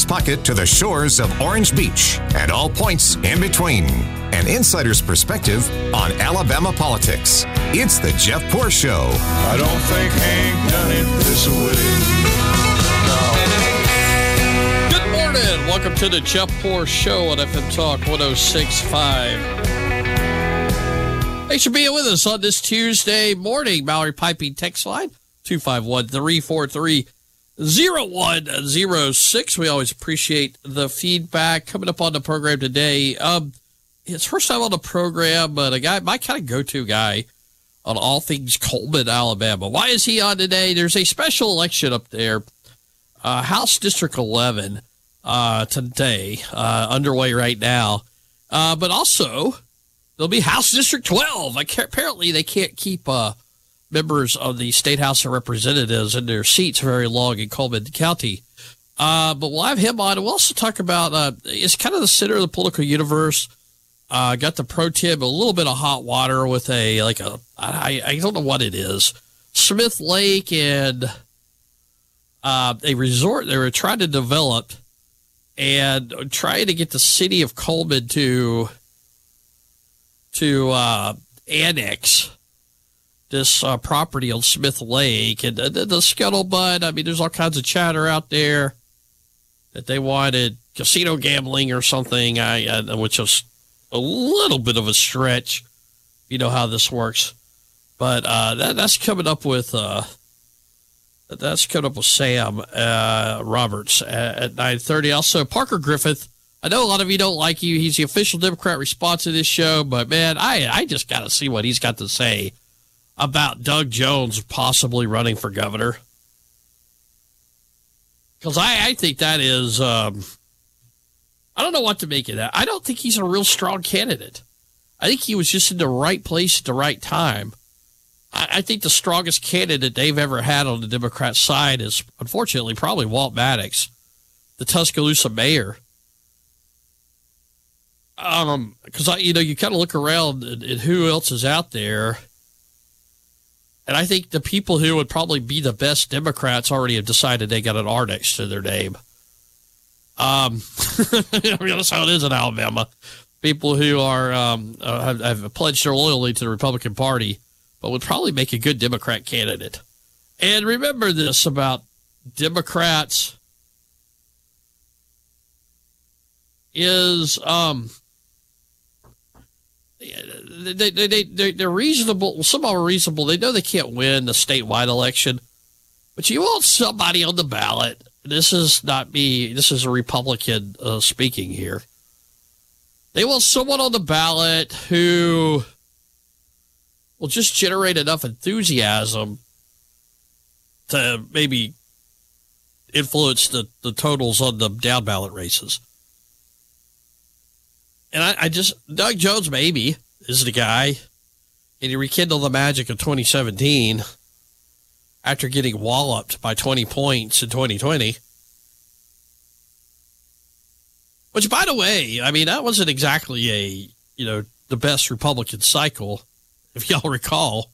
pocket to the shores of Orange Beach and all points in between. An insider's perspective on Alabama politics. It's the Jeff Poor Show. I don't think Hank done it this way. No. Good morning. Welcome to the Jeff Poor Show on FM Talk 106.5. Thanks for being with us on this Tuesday morning. Mallory Piping text line 251-343-0106. We always appreciate the feedback. Coming up on the program today, it's first time on the program, but a guy, my kind of go-to guy on all things Coleman, Alabama. Why is he on today? There's a special election up there, House District 11 today, underway right now. But also, there'll be House District 12. Apparently, they can't keep members of the State House of Representatives in their seats very long in Coleman County. But we'll have him on. We'll also talk about, it's kind of the center of the political universe. Got the pro tip, a little bit of hot water with I don't know what it is. Smith Lake and a resort they were trying to develop and trying to get the city of Coleman to annex this property on Smith Lake. And the scuttlebutt, I mean, there's all kinds of chatter out there that they wanted casino gambling or something, which is a little bit of a stretch. You know how this works. But that's coming up with Sam Roberts at 9:30. Also, Parker Griffith. I know a lot of you don't like you. He's the official Democrat response to this show, but man, I just got to see what he's got to say about Doug Jones possibly running for governor. Because I think that is, I don't know what to make of that. I don't think he's a real strong candidate. I think he was just in the right place at the right time. I think the strongest candidate they've ever had on the Democrat side is, unfortunately, probably Walt Maddox, the Tuscaloosa mayor. Because you kind of look around at who else is out there, and I think the people who would probably be the best Democrats already have decided they got an R next to their name. I mean, that's how it is in Alabama. People who are have pledged their loyalty to the Republican Party, but would probably make a good Democrat candidate. And remember this about Democrats is they're reasonable. Some are reasonable. They know they can't win the statewide election, but you want somebody on the ballot. This is not me. This is a Republican speaking here. They want someone on the ballot who will just generate enough enthusiasm to maybe influence the totals on the down ballot races. And Doug Jones maybe is the guy, and he rekindled the magic of 2017 after getting walloped by 20 points in 2020. Which, by the way, I mean, that wasn't exactly the best Republican cycle, if y'all recall.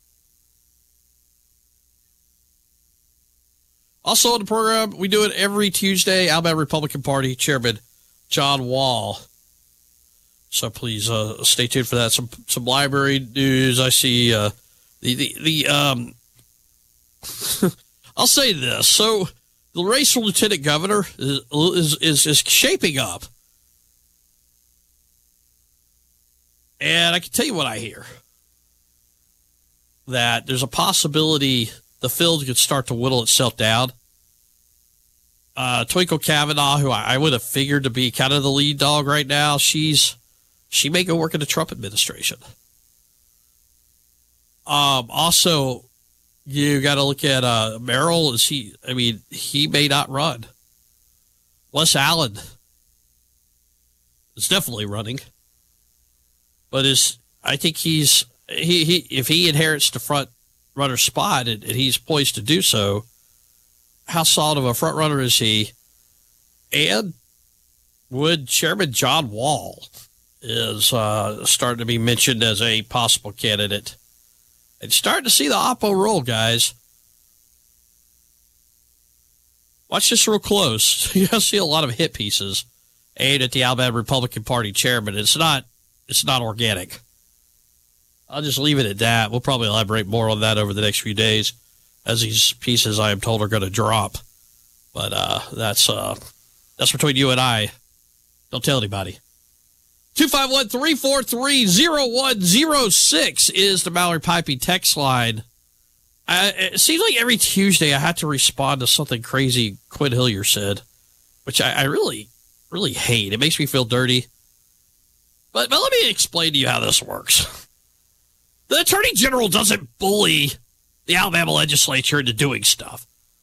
Also on the program, we do it every Tuesday, Alabama Republican Party Chairman John Wall. So please stay tuned for that. Some library news. I see I'll say this. So the race for lieutenant governor is shaping up. And I can tell you what I hear. That there's a possibility the field could start to whittle itself down. Twinkle Kavanaugh, who I would have figured to be kind of the lead dog right now, she may go work in the Trump administration. Also, you got to look at Merrill. He may not run. Wes Allen is definitely running, but I think if he inherits the front runner spot and he's poised to do so, how solid of a front runner is he? And would Chairman John Wall is starting to be mentioned as a possible candidate? And starting to see the Oppo roll, guys. Watch this real close. You're going to see a lot of hit pieces aimed at the Alabama Republican Party chairman. It's not organic. I'll just leave it at that. We'll probably elaborate more on that over the next few days as these pieces, I am told, are going to drop. But that's between you and I. Don't tell anybody. 251-343-0106 is the Mallory Piping text line. It seems like every Tuesday I have to respond to something crazy Quinn Hillier said, which I really, really hate. It makes me feel dirty. But let me explain to you how this works. The Attorney General doesn't bully the Alabama legislature into doing stuff.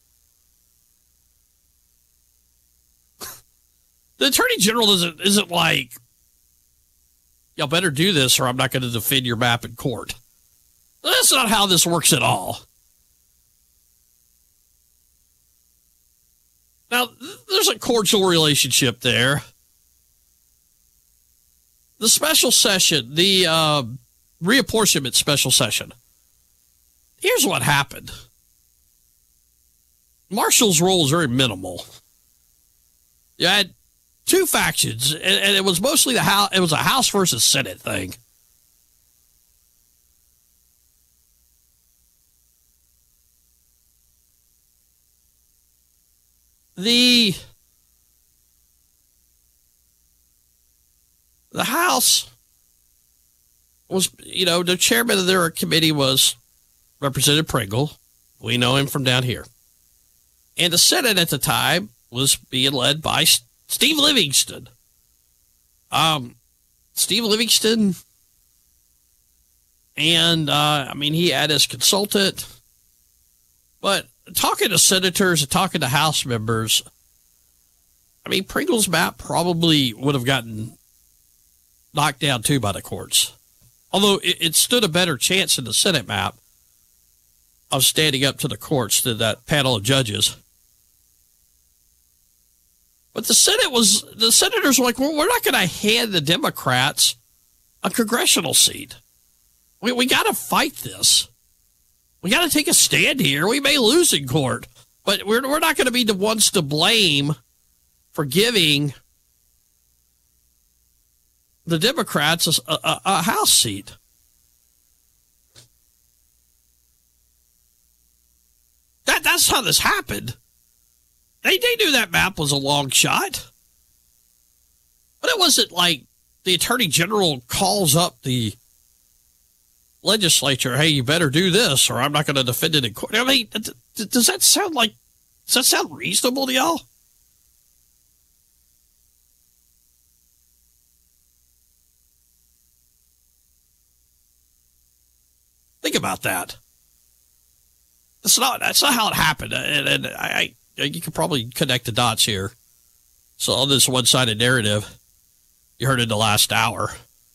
The Attorney General isn't like, y'all better do this or I'm not going to defend your map in court. That's not how this works at all. Now, there's a cordial relationship there. The special session, the reapportionment special session. Here's what happened. Marshall's role is very minimal. You had two factions, and it was mostly it was a House versus Senate thing. The House was, the chairman of their committee was Representative Pringle. We know him from down here. And the Senate at the time was being led by Steve Livingston. Steve Livingston, and he had his consultant, but talking to senators and talking to House members, Pringle's map probably would have gotten knocked down too by the courts. Although it stood a better chance in the Senate map of standing up to the courts than that panel of judges. But the senators were like, well, we're not going to hand the Democrats a congressional seat. We got to fight this. We got to take a stand here. We may lose in court, but we're not going to be the ones to blame for giving the Democrats a House seat. That's how this happened. They knew that map was a long shot. But it wasn't like the Attorney General calls up the legislature, hey, you better do this or I'm not going to defend it in court. Does that sound reasonable to y'all? Think about that. That's not how it happened. And you can probably connect the dots here. So on this one-sided narrative you heard in the last hour.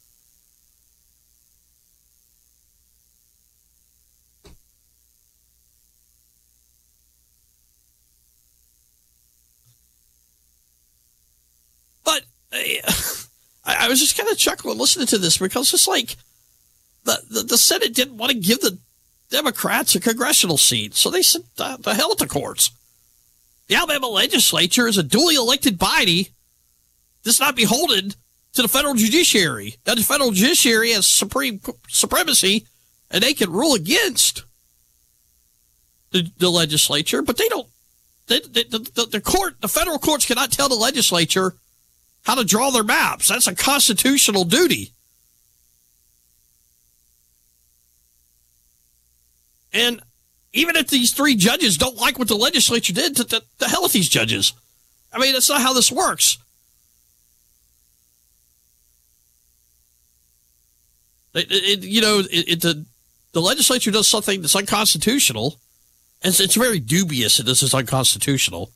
But I was just kind of chuckling listening to this because it's like the Senate didn't want to give the Democrats a congressional seat. So they said, the hell with the courts. The Alabama legislature is a duly elected body that's not beholden to the federal judiciary. Now, the federal judiciary has supremacy, and they can rule against the legislature, but they don't. The federal courts cannot tell the legislature how to draw their maps. That's a constitutional duty. And even if these three judges don't like what the legislature did, the hell with these judges. That's not how this works. The legislature does something that's unconstitutional, and it's very dubious that this is unconstitutional.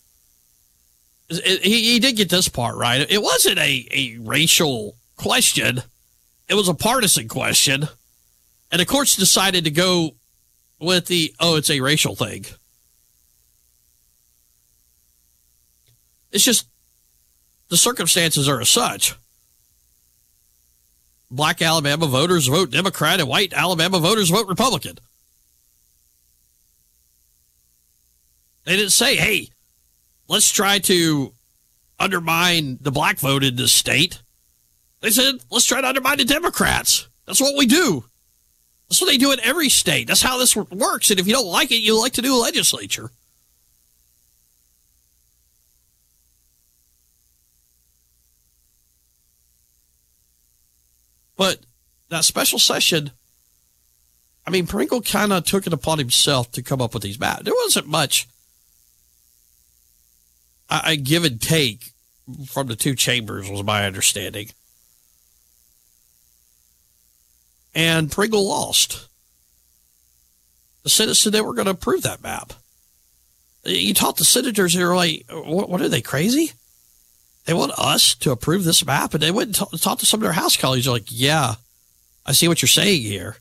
He did get this part right. It wasn't a racial question. It was a partisan question. And the courts decided to go with it's a racial thing. It's just the circumstances are as such. Black Alabama voters vote Democrat and white Alabama voters vote Republican. They didn't say, hey, let's try to undermine the black vote in this state. They said, let's try to undermine the Democrats. That's what we do. That's what they do in every state. That's how this works. And if you don't like it, you like to do a legislature. But that special session, I mean, Pringle kind of took it upon himself to come up with these maps. There wasn't much a give and take from the two chambers, was my understanding. And Pringle lost. The Senate said they were going to approve that map. You talk to senators who are like, what are they, crazy? They want us to approve this map? And they went and talked to some of their House colleagues. They're like, yeah, I see what you're saying here.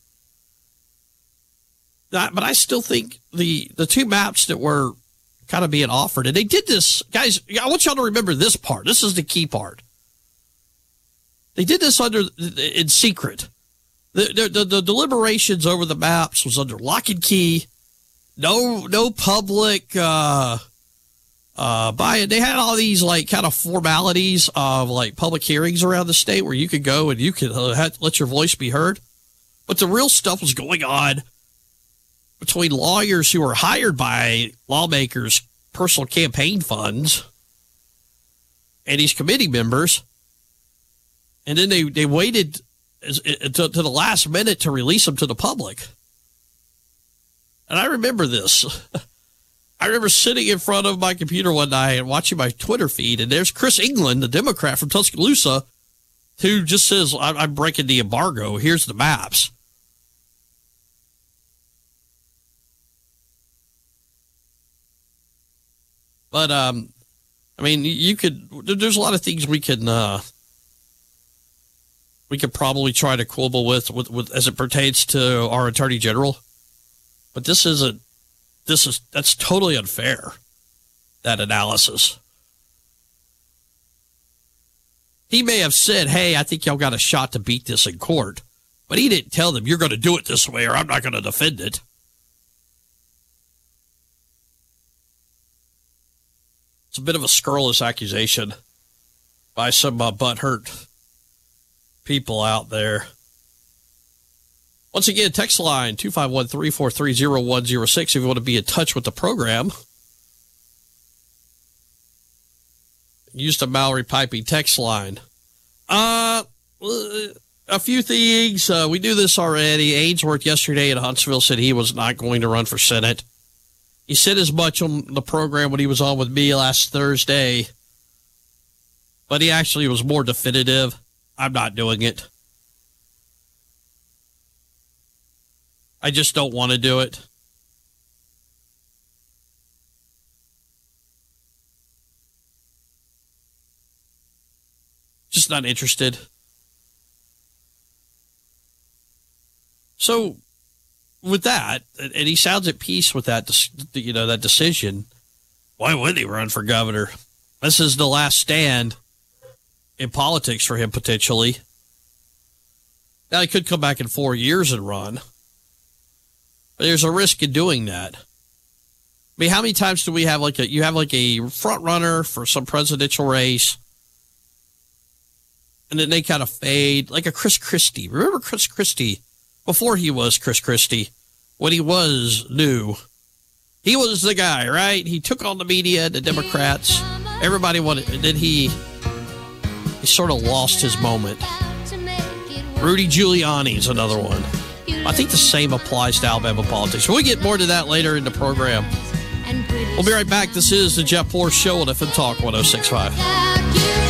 But I still think the two maps that were kind of being offered, and they did this, guys, I want y'all to remember this part. This is the key part. They did this in secret. The deliberations over the maps was under lock and key. No public buy-in. They had all these like kind of formalities of like public hearings around the state where you could go and you could let your voice be heard. But the real stuff was going on between lawyers who were hired by lawmakers' personal campaign funds and these committee members. And then they waited to the last minute to release them to the public. And I remember this. I remember sitting in front of my computer one night and watching my Twitter feed, and there's Chris England, the Democrat from Tuscaloosa, who just says, I'm breaking the embargo. Here's the maps. But, I mean, there's a lot of things we could probably try to quibble with as it pertains to our Attorney General. But that's totally unfair, that analysis. He may have said, hey, I think y'all got a shot to beat this in court. But he didn't tell them, you're going to do it this way or I'm not going to defend it. It's a bit of a scurrilous accusation by some butthurt people out there. Once again, text line 251-343-0106 if you want to be in touch with the program. Use the Mallory Piping text line. A few things. We do this already. Ainsworth yesterday in Huntsville said he was not going to run for Senate. He said as much on the program when he was on with me last Thursday, but he actually was more definitive. I'm not doing it. I just don't want to do it. Just not interested. So, with that, and he sounds at peace with that, that decision, why would he run for governor? This is the last stand in politics for him, potentially. Now, he could come back in 4 years and run. But there's a risk in doing that. I mean, how many times do we have you have a front runner for some presidential race, and then they kind of fade, like a Chris Christie. Remember Chris Christie? Before he was Chris Christie, when he was new, he was the guy, right? He took on the media, the Democrats, everybody wanted, and then he sort of lost his moment. Rudy Giuliani's another one. I think the same applies to Alabama politics. We'll get more to that later in the program. We'll be right back. This is the Jeff Poor Show on FM Talk 106.5.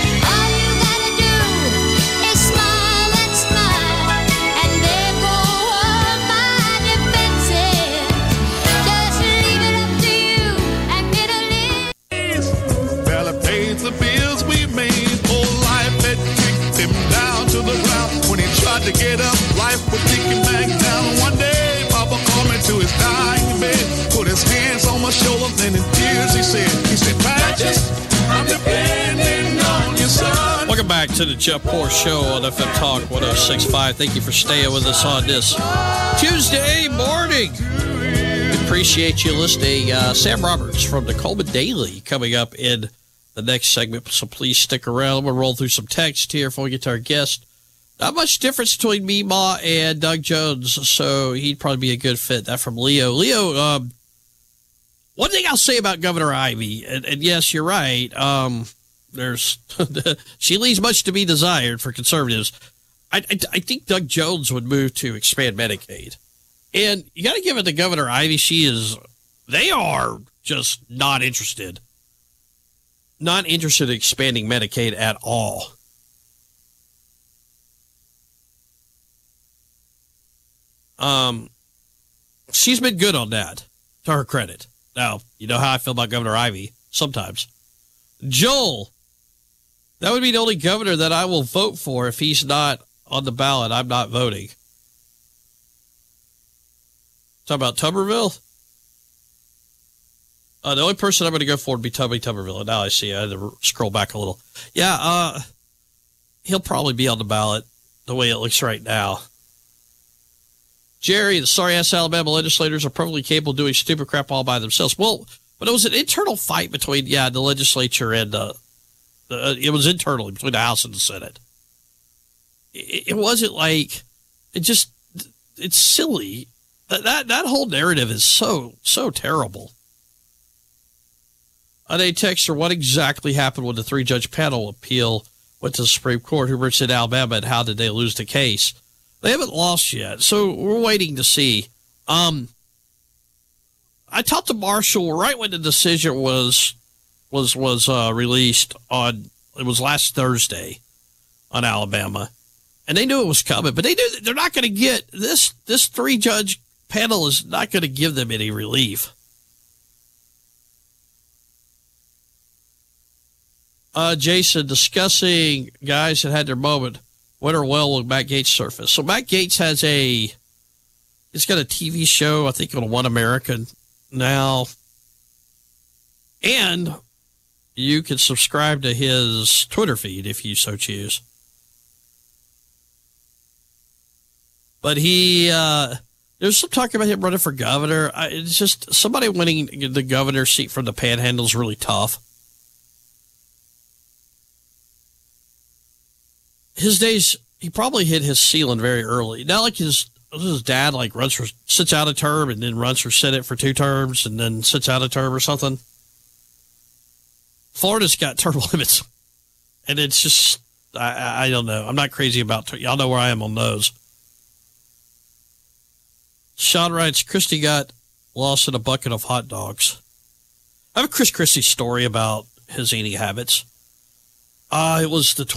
The bills we made, whole life had kicked him down to the ground. When he tried to get up, life would kick him back down. One day, Papa called me to his dying bed, put his hands on my shoulder, then in tears he said, Patches, I'm depending on your son. Welcome back to the Jeff Poor Show on FM Talk 106.5. Thank you for staying with us on this Tuesday morning. Appreciate you listening. Sam Roberts from the Coleman Daily coming up in the next segment, so please stick around. I'm going to roll through some text here before we get to our guest. Not much difference between me, Ma, and Doug Jones, so he'd probably be a good fit. That from Leo. Leo, one thing I'll say about Governor Ivey, and yes, you're right, she leaves much to be desired for conservatives. I think Doug Jones would move to expand Medicaid. And you got to give it to Governor Ivey. They are just not interested. Not interested in expanding Medicaid at all. She's been good on that, to her credit. Now, you know how I feel about Governor Ivey sometimes. Joel, that would be the only governor that I will vote for. If he's not on the ballot, I'm not voting. Talk about Tuberville? The only person I'm going to go for would be Tuberville. Now I see. I had to scroll back a little. Yeah, he'll probably be on the ballot the way it looks right now. Jerry, the sorry-ass Alabama legislators are perfectly capable of doing stupid crap all by themselves. Well, but it was an internal fight between, the legislature and it was internally between the House and the Senate. It wasn't like, it's silly. That whole narrative is so terrible. A texter, what exactly happened when the 3-judge panel appeal went to the Supreme Court? Who represented Alabama, and how did they lose the case? They haven't lost yet, so we're waiting to see. I talked to Marshall right when the decision was released on. It was last Thursday on Alabama, and they knew it was coming, but they knew that they're not going to get this. This 3-judge panel is not going to give them any relief. Jason, discussing guys that had their moment. When or well will Matt Gaetz surface? So Matt Gaetz he's got a TV show, I think, on One American now. And you can subscribe to his Twitter feed if you so choose. But there's some talk about him running for governor. It's just somebody winning the governor seat from the Panhandle is really tough. His days, he probably hit his ceiling very early. Not like his dad sits out a term and then runs for Senate for 2 terms and then sits out a term or something. Florida's got term limits. And it's just, I don't know. I'm not crazy about, y'all know where I am on those. Sean writes, Christie got lost in a bucket of hot dogs. I have a Chris Christie story about his eating habits. It was the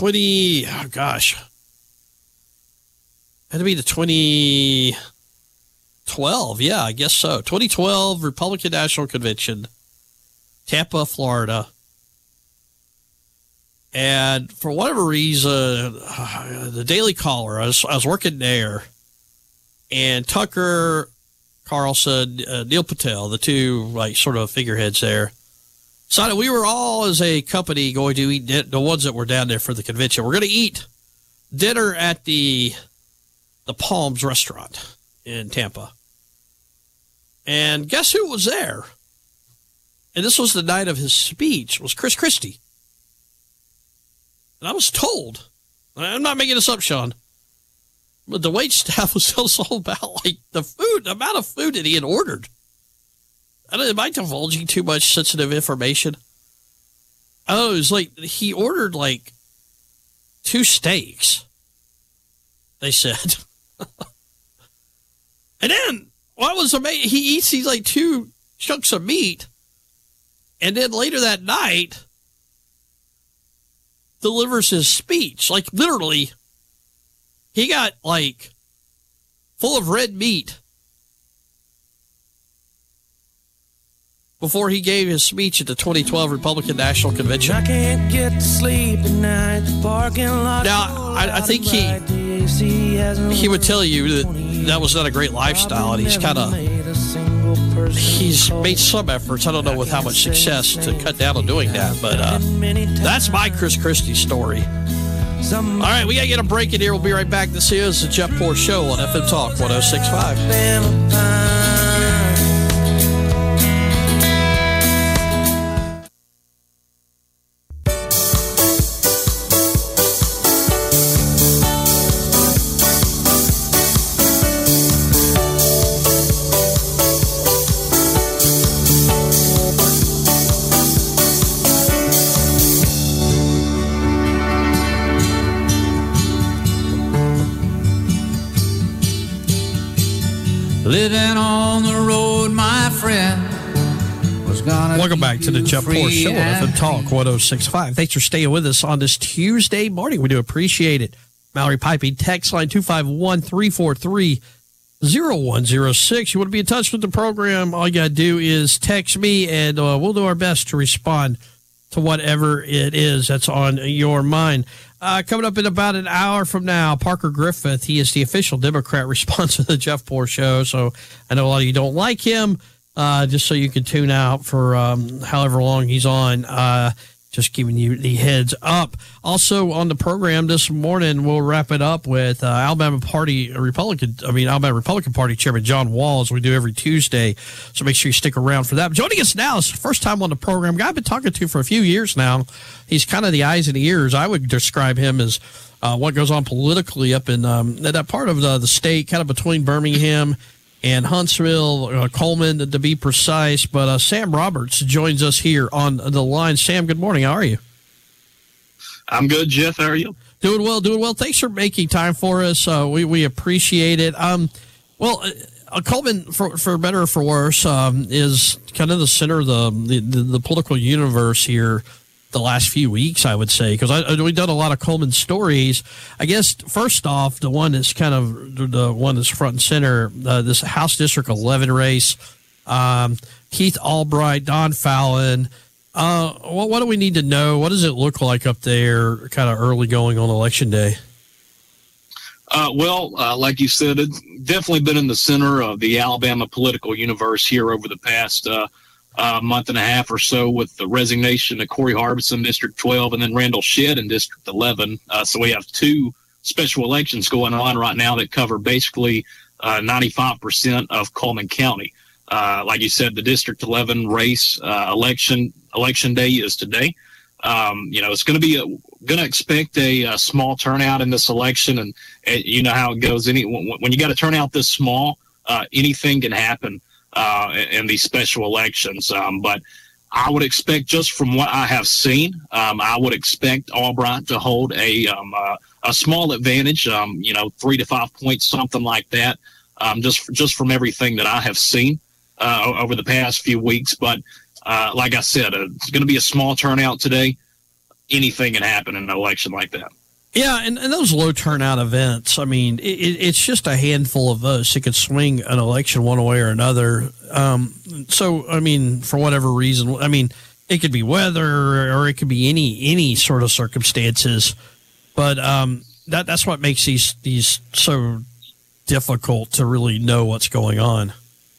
2012. Yeah, I guess so. 2012 Republican National Convention, Tampa, Florida. And for whatever reason, the Daily Caller, I was working there, and Tucker Carlson, Neil Patel, the two sort of figureheads there, decided we were all as a company going to eat the ones that were down there for the convention. We're going to eat dinner at the Palms restaurant in Tampa. And guess who was there? And this was the night of his speech, was Chris Christie. And I was told, I'm not making this up, Sean, but the wait staff was telling us all about the amount of food that he had ordered. Am I divulging too much sensitive information? Oh, it was he ordered 2 steaks, they said. And then, what was amazing, he eats these 2 chunks of meat, and then later that night, delivers his speech. Literally, he got, full of red meat before he gave his speech at the 2012 Republican National Convention. I can't get to sleep at night, the parking lot. Now, I think he would tell you that was not a great lifestyle, and he's made some efforts. I don't know with how much success to cut down on doing that, but that's my Chris Christie story. All right, we got to get a break in here. We'll be right back. This is the Jeff Poor Show on FM Talk 106.5. living on the road, my friend. Welcome back to the Jeff Poor Show on FM Talk 106.5. Thanks for staying with us on this Tuesday morning. We do appreciate it. Mallory Piping, text line 251-343-0106. You want to be in touch with the program, all you got to do is text me, and we'll do our best to respond to whatever it is that's on your mind. Coming up in about an hour from now, Parker Griffith. He is the official Democrat response to the Jeff Poor Show, so I know a lot of you don't like him. Just so you can tune out for however long he's on. Just giving you the heads up. Also on the program this morning, we'll wrap it up with Alabama Republican Party Chairman John Walls. We do every Tuesday, so make sure you stick around for that. But joining us now is the first time on the program, a guy I've been talking to for a few years now. He's kind of the eyes and the ears. I would describe him as what goes on politically up in that part of the state, kind of between Birmingham and Huntsville, Coleman, to be precise. But Sam Roberts joins us here on the line. Sam, good morning. How are you? I'm good, Jeff. How are you? Doing well. Thanks for making time for us. We appreciate it. Coleman, for better or for worse, is kind of the center of the political universe here the last few weeks, I would say, because we've done a lot of Coleman stories. I guess, first off, the one that's kind of the one that's front and center, this House District 11 race, Keith Albright, Don Fallon. What do we need to know? What does it look like up there kind of early going on Election Day? Like you said, it's definitely been in the center of the Alabama political universe here over the past month and a half or so, with the resignation of Corey Harbison, District 12, and then Randall Shedd in District 11. So we have two special elections going on right now that cover basically 95% of Coleman County. Like you said, the District 11 race election day is today. It's going to expect a small turnout in this election, and you know how it goes. When you got a turnout this small, anything can happen in these special elections. But I would expect, just from what I have seen, I would expect Albright to hold a small advantage, 3 to 5 points, something like that, just from everything that I have seen over the past few weeks. But like I said, it's going to be a small turnout today. Anything can happen in an election like that. Yeah, and those low turnout events, I mean, it's just a handful of votes that could swing an election one way or another. So, I mean, for whatever reason, I mean, it could be weather or it could be any sort of circumstances. But that's what makes these so difficult to really know what's going on.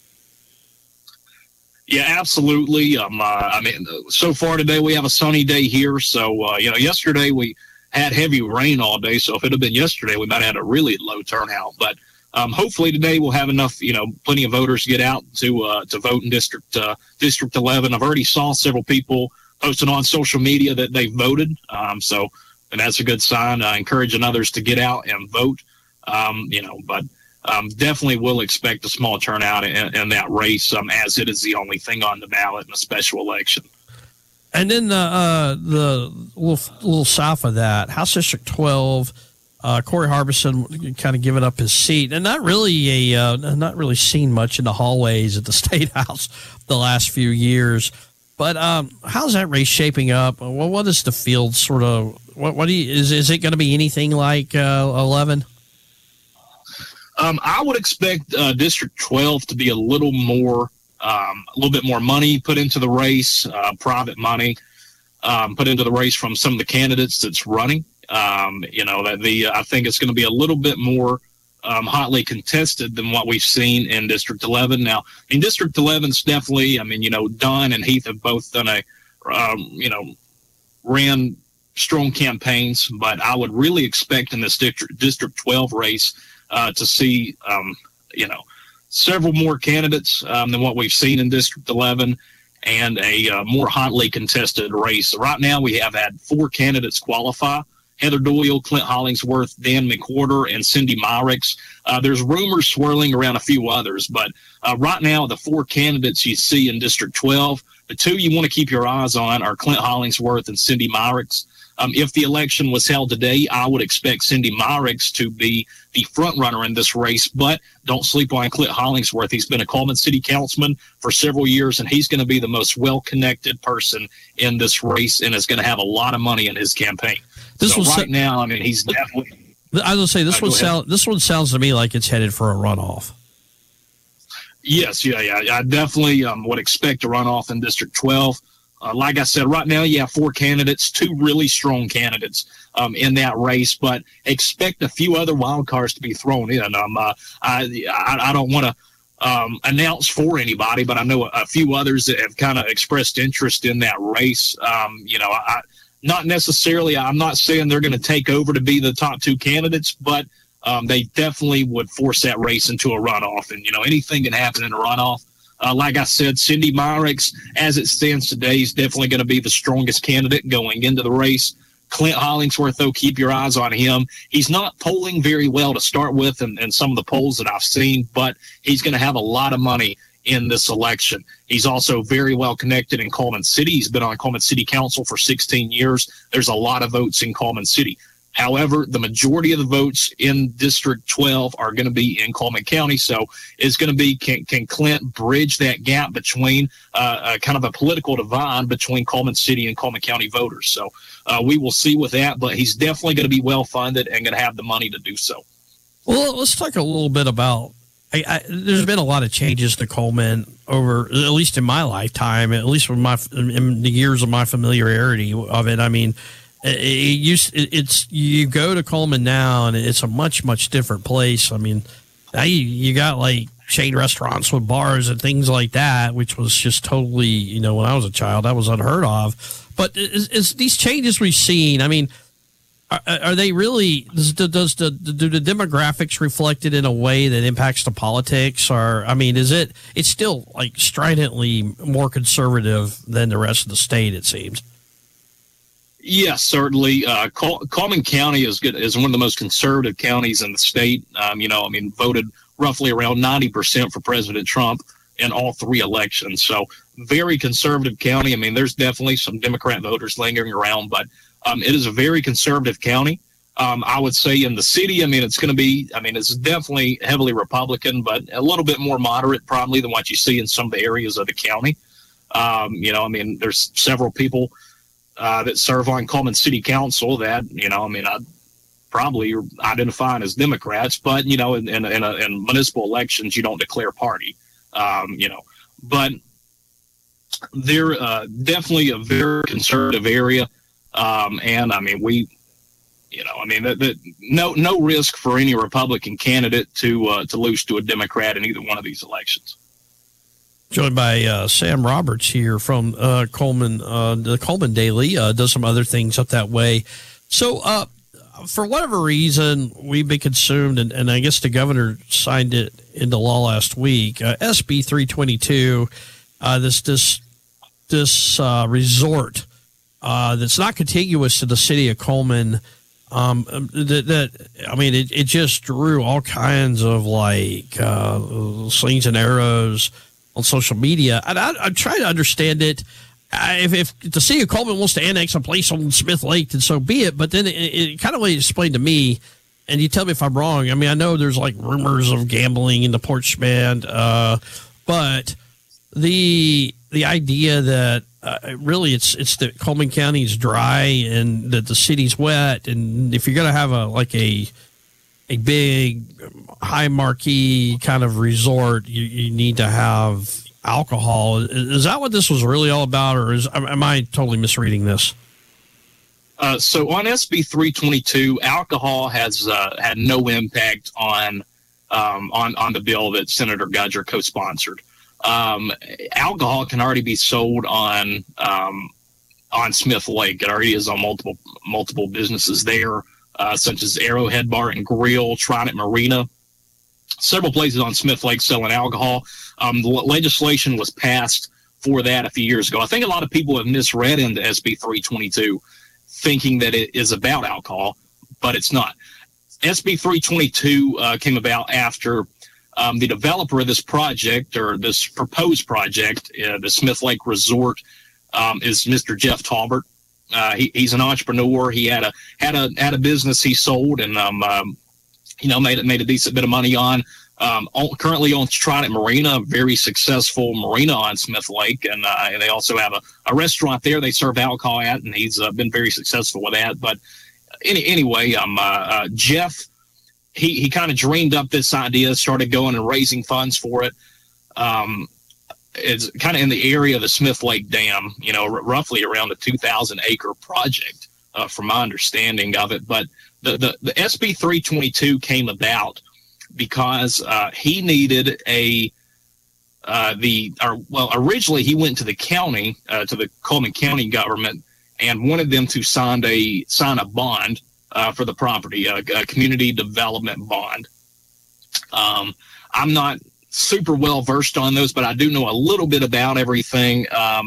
Yeah, absolutely. So far today we have a sunny day here. So, yesterday we had heavy rain all day, so if it had been yesterday, we might have had a really low turnout. But hopefully today we'll have enough, plenty of voters get out to vote in District 11. I've already saw several people posting on social media that they voted, and that's a good sign. Encouraging others to get out and vote, but definitely will expect a small turnout in that race, as it is the only thing on the ballot in a special election. And then the little south of that, House District 12, Corey Harbison kind of giving up his seat, and not really seen much in the hallways at the State House the last few years. But how's that race shaping up? What is the field sort of? Is it going to be anything like 11? I would expect District 12 to be a little bit more money put into the race, private money put into the race from some of the candidates that's running. I think it's going to be a little bit more hotly contested than what we've seen in District 11. Now, in District 11's definitely, Don and Heath have both done ran strong campaigns, but I would really expect in this District 12 race to see, several more candidates than what we've seen in District 11, and a more hotly contested race. Right now, we have had 4 candidates qualify: Heather Doyle, Clint Hollingsworth, Dan McWhorter, and Cindy Myrick's. There's rumors swirling around a few others, but right now, the 4 candidates you see in District 12, the 2 you want to keep your eyes on are Clint Hollingsworth and Cindy Myrick's. If the election was held today, I would expect Cindy Myrick to be the front runner in this race, but don't sleep on Clint Hollingsworth. He's been a Coleman City councilman for several years, and he's going to be the most well-connected person in this race and is going to have a lot of money in his campaign. Now, I mean, he's definitely... I was going to say, this one sounds to me like it's headed for a runoff. Yes, I definitely would expect a runoff in District 12. Like I said, right now you have 4 candidates, 2 really strong candidates in that race, but expect a few other wild cards to be thrown in. I don't want to announce for anybody, but I know a few others that have kind of expressed interest in that race. Not necessarily, I'm not saying they're going to take over to be the top 2 candidates, but they definitely would force that race into a runoff. And, anything can happen in a runoff. Like I said, Cindy Myrick, as it stands today, is definitely going to be the strongest candidate going into the race. Clint Hollingsworth, though, keep your eyes on him. He's not polling very well to start with in some of the polls that I've seen, but he's going to have a lot of money in this election. He's also very well connected in Coleman City. He's been on Coleman City Council for 16 years. There's a lot of votes in Coleman City. However, the majority of the votes in District 12 are going to be in Coleman County. So it's going to be, can Clint bridge that gap between kind of a political divide between Coleman City and Coleman County voters? So we will see with that, but he's definitely going to be well-funded and going to have the money to do so. Well, let's talk a little bit about, there's been a lot of changes to Coleman over, at least in my lifetime, at least in the years of my familiarity of it. I mean, you go to Coleman now and it's a much, much different place. I mean, now you got like chain restaurants with bars and things like that, which was just totally, when I was a child, that was unheard of. But is these changes we've seen, I mean, are they really, do the demographics reflect it in a way that impacts the politics? Or, I mean, it's still like stridently more conservative than the rest of the state, it seems. Yes, certainly. Coleman County is one of the most conservative counties in the state. Voted roughly around 90% for President Trump in all 3 elections. So very conservative county. I mean, there's definitely some Democrat voters lingering around, but it is a very conservative county. I would say in the city, it's definitely heavily Republican, but a little bit more moderate probably than what you see in some of the areas of the county. There's several people that serve on Coleman City Council that, I'd probably identify as Democrats, but, in municipal elections, you don't declare party, but they're definitely a very conservative area. No risk for any Republican candidate to lose to a Democrat in either one of these elections. Joined by Sam Roberts here from Coleman, the Coleman Daily, does some other things up that way. So for whatever reason, we've been consumed, and I guess the governor signed it into law last week, SB 322, this resort that's not contiguous to the city of Coleman. It just drew all kinds of slings and arrows on social media. I'm trying to understand it. If the city of Coleman wants to annex a place on Smith Lake, then so be it. But then it kind of explained to me, and you tell me if I'm wrong. I mean, I know there's rumors of gambling in the Porch Band, but the idea that really it's that Coleman County is dry and that the city's wet, and if you're going to have a big high marquee kind of resort, you need to have alcohol. Is that what this was really all about, or am I totally misreading this? So on SB 322, alcohol has had no impact on the bill that Senator Gudger co-sponsored. Alcohol can already be sold on Smith Lake. It already is on multiple businesses there, such as Arrowhead Bar and Grill, Trident Marina. Several places on Smith Lake selling alcohol. The legislation was passed for that a few years ago. I think a lot of people have misread into SB 322, thinking that it is about alcohol, but it's not. SB 322 came about after the developer of this project, or this proposed project, the Smith Lake Resort, is Mr. Jeff Talbert. He's an entrepreneur. He had a business he sold, and made a decent bit of money on. Currently owns Trident Marina, a very successful marina on Smith Lake, and they also have a restaurant there they serve alcohol at, and he's been very successful with that. But anyway, Jeff, he kind of dreamed up this idea, started going and raising funds for it. It's kind of in the area of the Smith Lake Dam, roughly around a 2,000-acre project, from my understanding of it. But the SB 322 came about because he needed originally he went to the county, to the Coleman County government, and wanted them to sign a bond for the property, a community development bond. I'm not super well versed on those, but I do know a little bit about everything.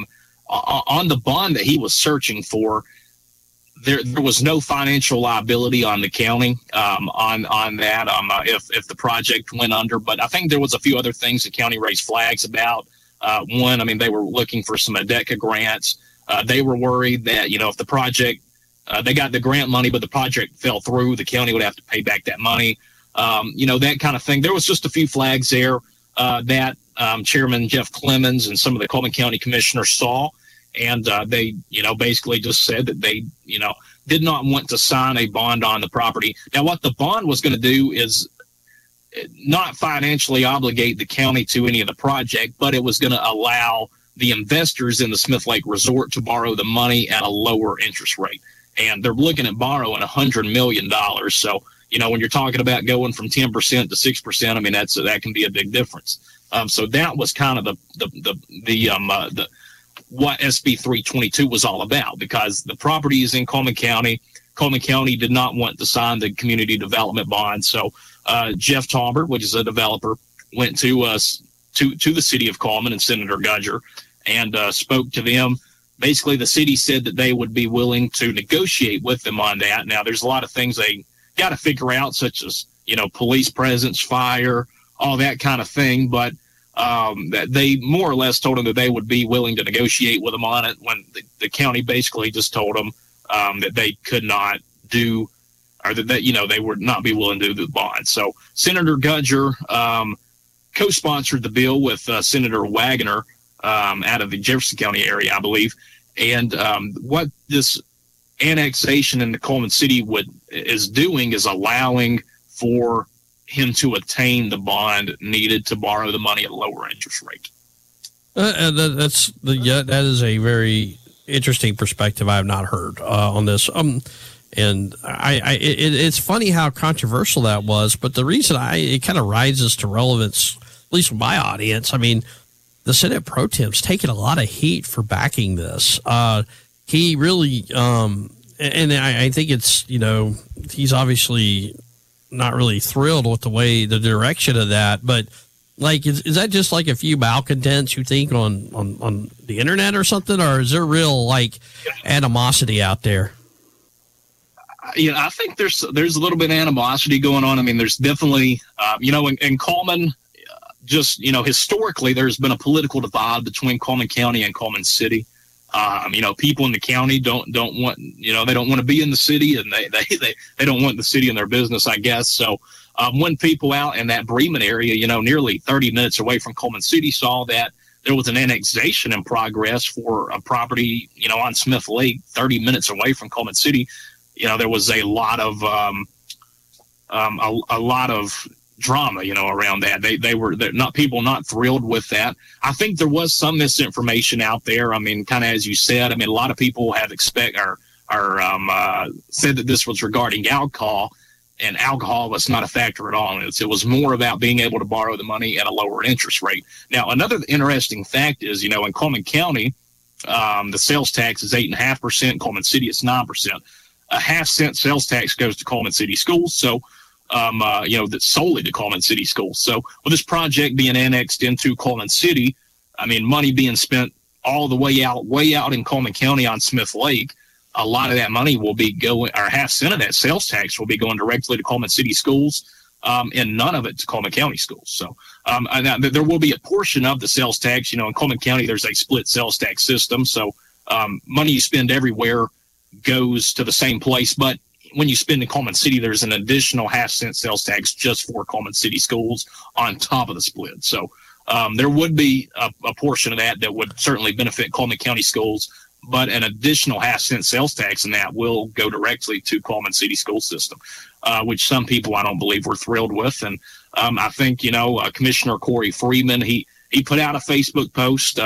On the bond that he was searching for, there was no financial liability on the county on that if the project went under. But I think there was a few other things the county raised flags about. One, they were looking for some ADECA grants. They were worried that, if the project, they got the grant money, but the project fell through, the county would have to pay back that money. That kind of thing. There was just a few flags there that Chairman Jeff Clemens and some of the Coleman County commissioners saw. And they, basically just said that they, did not want to sign a bond on the property. Now, what the bond was going to do is not financially obligate the county to any of the project, but it was going to allow the investors in the Smith Lake Resort to borrow the money at a lower interest rate. And they're looking at borrowing $100 million. So, when you're talking about going from 10% to 6%, that can be a big difference. So that was kind of the what SB 322 was all about, because the property is in Coleman County. Coleman County did not want to sign the community development bond. So Jeff Talbert, which is a developer, went to the city of Coleman and Senator Gudger and spoke to them. Basically, the city said that they would be willing to negotiate with them on that. Now, there's a lot of things they got to figure out, such as, police presence, fire, all that kind of thing. But that they more or less told them that they would be willing to negotiate with them on it, when the county basically just told them that they could not do, or that they would not be willing to do the bond. So Senator Gudger co-sponsored the bill with Senator Wagner out of the Jefferson County area, I believe. And what this annexation into Coleman City is doing is allowing for him to attain the bond needed to borrow the money at a lower interest rate. That is a very interesting perspective I have not heard on this. And it's funny how controversial that was, but the reason it kind of rises to relevance, at least with my audience. The Senate Pro Tem's taking a lot of heat for backing this. He really, and I think it's, he's obviously not really thrilled with the direction of that, but is that just like a few malcontents you think on the internet or something, or is there real animosity out there? I think there's a little bit of animosity going on. There's definitely, in Coleman, just, historically, there's been a political divide between Coleman County and Coleman City. People in the county don't want, they don't want to be in the city, and they don't want the city in their business, I guess. So when people out in that Bremen area, nearly 30 minutes away from Coleman City, saw that there was an annexation in progress for a property, on Smith Lake, 30 minutes away from Coleman City, there was a lot of drama, around that. They're not thrilled with that. I think there was some misinformation out there. Kind of as you said, a lot of people have said that this was regarding alcohol, and alcohol was not a factor at all. It was more about being able to borrow the money at a lower interest rate. Now, another interesting fact is, in Coleman County, the sales tax is 8.5%. In Coleman City, it's 9%. A half-cent sales tax goes to Coleman City schools. So, that's solely to Coleman City schools. So with this project being annexed into Coleman City, money being spent all the way out in Coleman County on Smith Lake, a lot of that money will be going, or half cent of that sales tax will be going directly to Coleman City schools, and none of it to Coleman County schools. So there will be a portion of the sales tax, in Coleman County, there's a split sales tax system. So money you spend everywhere goes to the same place. But when you spend in Coleman City, there's an additional half-cent sales tax just for Coleman City schools on top of the split. So there would be a portion of that would certainly benefit Coleman County schools, but an additional half-cent sales tax in that will go directly to Coleman City school system, which some people I don't believe were thrilled with. And I think, Commissioner Corey Freeman, he put out a Facebook post,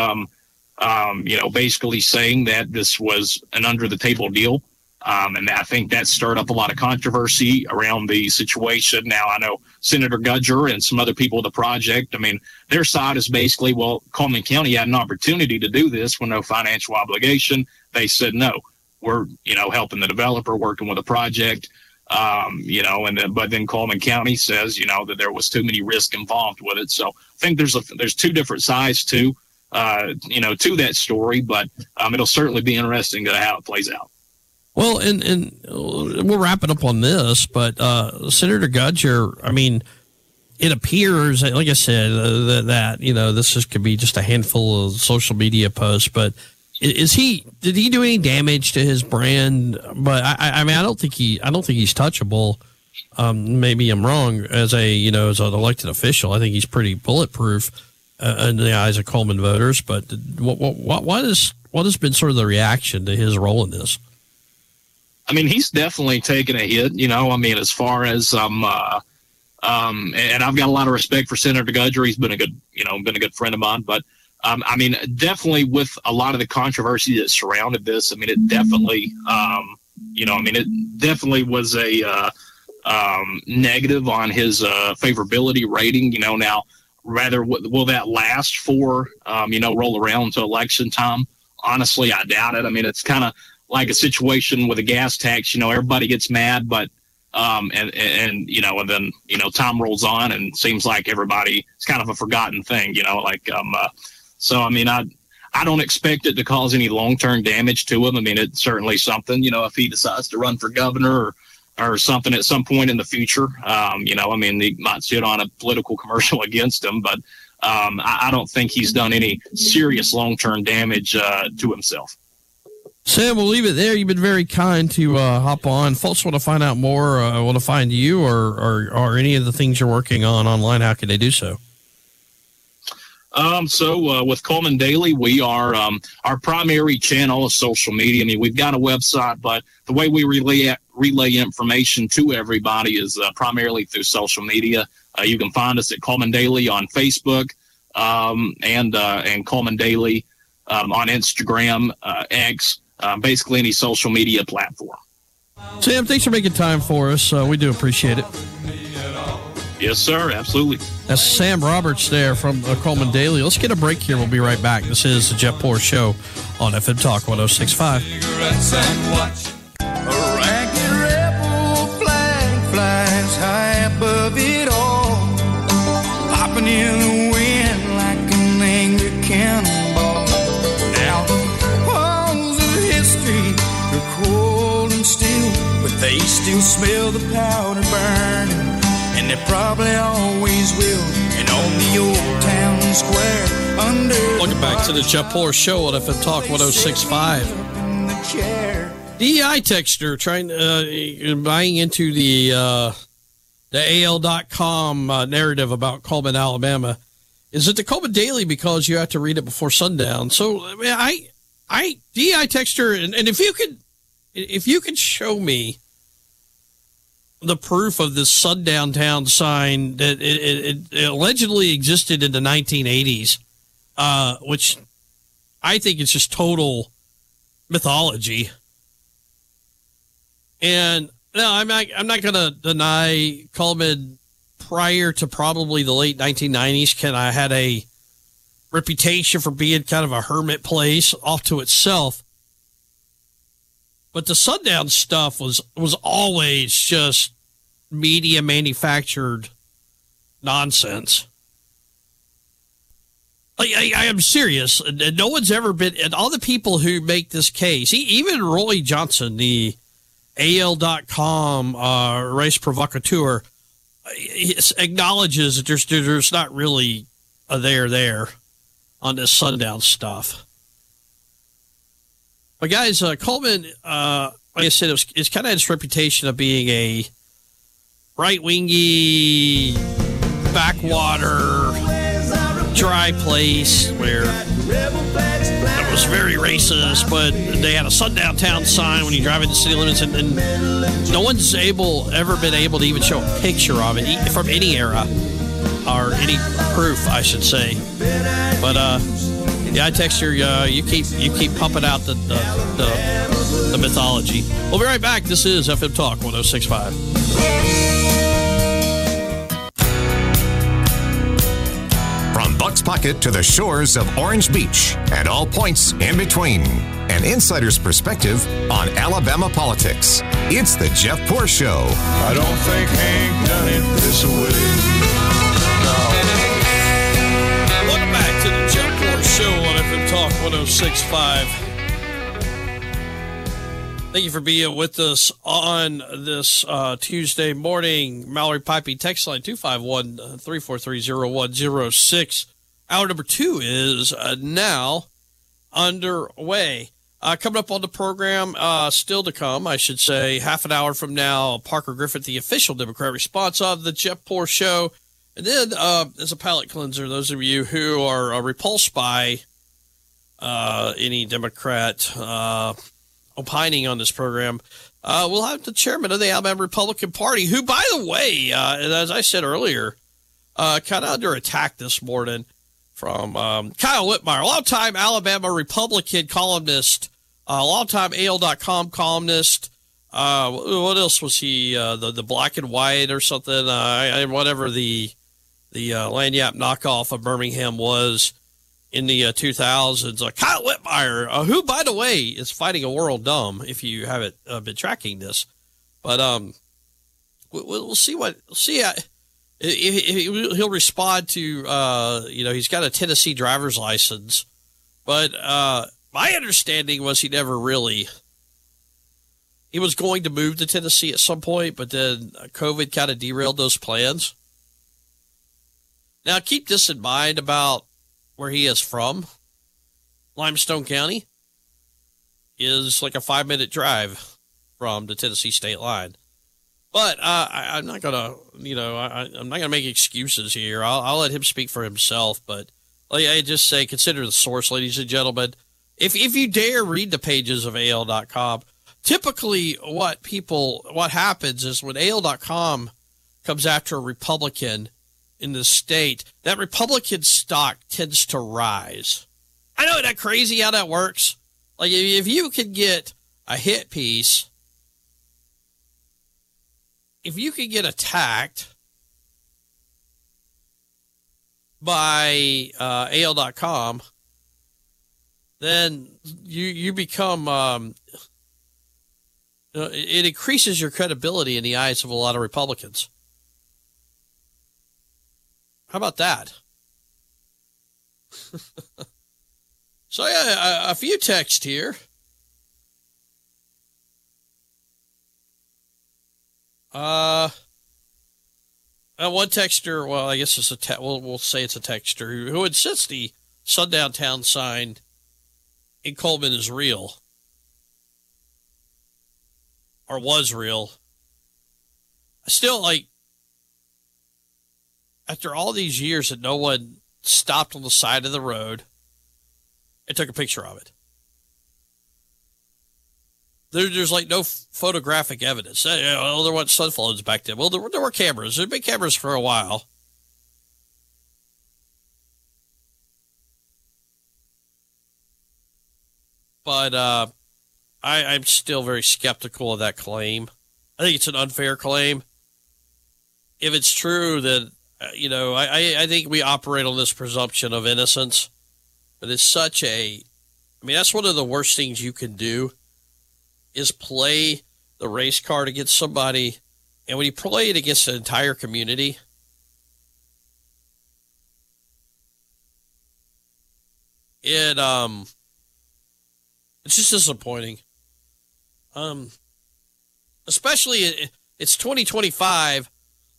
basically saying that this was an under-the-table deal. And I think that stirred up a lot of controversy around the situation. Now, I know Senator Gudger and some other people of the project, I mean, their side is basically, well, Coleman County had an opportunity to do this with no financial obligation. They said, no, we're, helping the developer, working with the project, but then Coleman County says, that there was too many risks involved with it. So I think there's two different sides to that story, but it'll certainly be interesting to how it plays out. Well, and we'll wrap it up on this, but Senator Gudger, I mean, it appears, like I said, that could be just a handful of social media posts, but did he do any damage to his brand? But I mean, I don't think he's touchable. Maybe I'm wrong as an elected official. I think he's pretty bulletproof in the eyes of Coleman voters. But what has been sort of the reaction to his role in this? I mean, he's definitely taken a hit, as far as, and I've got a lot of respect for Senator Gudger. He's been a good friend of mine, but, definitely with a lot of the controversy that surrounded this, it definitely, it definitely was a, negative on his, favorability rating, now rather will that last for, roll around to election time? Honestly, I doubt it. I mean, it's kind of like a situation with a gas tax, everybody gets mad, but, and then, time rolls on and seems like it's kind of a forgotten thing, so, I mean, I don't expect it to cause any long-term damage to him. I mean, it's certainly something, if he decides to run for governor or something at some point in the future, he might sit on a political commercial against him, but, I don't think he's done any serious long-term damage, to himself. Sam, we'll leave it there. You've been very kind to hop on. Folks want to find out more, want to find you or any of the things you're working on online. How can they do so? So with Coleman Daily, we are our primary channel is social media. I mean, we've got a website, but the way we relay information to everybody is primarily through social media. You can find us at Coleman Daily on Facebook and Coleman Daily on Instagram, X. Basically any social media platform. Sam, thanks for making time for us. We do appreciate it. Yes, sir. Absolutely. That's Sam Roberts there from Coleman Daily. Let's get a break here. We'll be right back. This is the Jeff Poor Show on FM Talk 106.5. A ragged rebel flag flies high above it all, popping in the wind like an angry cannonball. Now, cold and still, but they still smell the powder burning, and they probably always will. And on the old town square, welcome back to the Jeff Poor Show on FM Talk 106.5. DEI texter buying into the AL.com narrative about Coleman, Alabama. Is it the Coleman Daily because you have to read it before sundown? So I DEI texter, and if you could show me the proof of this sundown town sign that it allegedly existed in the 1980s, which I think is just total mythology. And no, I'm not going to deny Coleman prior to probably the late 1990s. I had a reputation for being kind of a hermit place off to itself. But the sundown stuff was always just media manufactured nonsense. I am serious. No one's ever been, and all the people who make this case, even Roy Johnson, the AL.com race provocateur, acknowledges that there's not really a there on this sundown stuff. But guys, Coleman like I said, it's kind of its reputation of being a right-wingy, backwater, dry place where it was very racist, but they had a sundown town sign when you drive into city limits, and no one's ever been able to even show a picture of it from any era, or any proof, I should say. But yeah, I text you. You keep pumping out the mythology. We'll be right back. This is FM Talk 106.5. From Buck's Pocket to the shores of Orange Beach and all points in between. An insider's perspective on Alabama politics. It's the Jeff Poor Show. I don't think Hank done it this way. Welcome back to the Jeff Poor Show on FM Talk 106.5. Thank you for being with us on this Tuesday morning. Mallory Pipey, text line 251-343-0106. Hour number 2 is now underway. Coming up on the program, still to come, I should say, half an hour from now, Parker Griffith, the official Democrat response of the Jeff Poor Show. And then, as a palate cleanser, those of you who are repulsed by any Democrat opining on this program, we'll have the chairman of the Alabama Republican Party, who, by the way, as I said earlier, kind of under attack this morning from Kyle Whitmire, longtime Alabama Republican columnist, longtime AL.com columnist. What else was he? The Black and White or something? Whatever the Lanyap knockoff of Birmingham was in the 2000s. Kyle Whitmire, who, by the way, is fighting a world dumb, if you haven't been tracking this. But we'll see he'll respond to, he's got a Tennessee driver's license. But my understanding was he was going to move to Tennessee at some point, but then COVID kind of derailed those plans. Now, keep this in mind about where he is from. Limestone County is like a 5-minute drive from the Tennessee state line. But I'm not gonna, I'm not gonna make excuses here. I'll let him speak for himself. But like I just say, consider the source, ladies and gentlemen. If you dare read the pages of AL.com, typically what happens is when AL.com comes after a Republican in the state, that Republican stock tends to rise. I know, isn't that crazy how that works? Like, if you could get a hit piece, if you could get attacked by AL.com, then you become, it increases your credibility in the eyes of a lot of Republicans. How about that? So, yeah, a few texts here. One texter, well, I guess it's we'll say it's a texter who insists the sundown town sign in Coleman is real. Or was real. I still, after all these years that no one stopped on the side of the road and took a picture of it. There's no photographic evidence. There weren't cell phones back then. Well, there were cameras. There'd been cameras for a while. But I'm still very skeptical of that claim. I think it's an unfair claim. If it's true, then I think we operate on this presumption of innocence, but it's that's one of the worst things you can do is play the race card against somebody. And when you play it against an entire community, it's just disappointing. Especially it's 2025.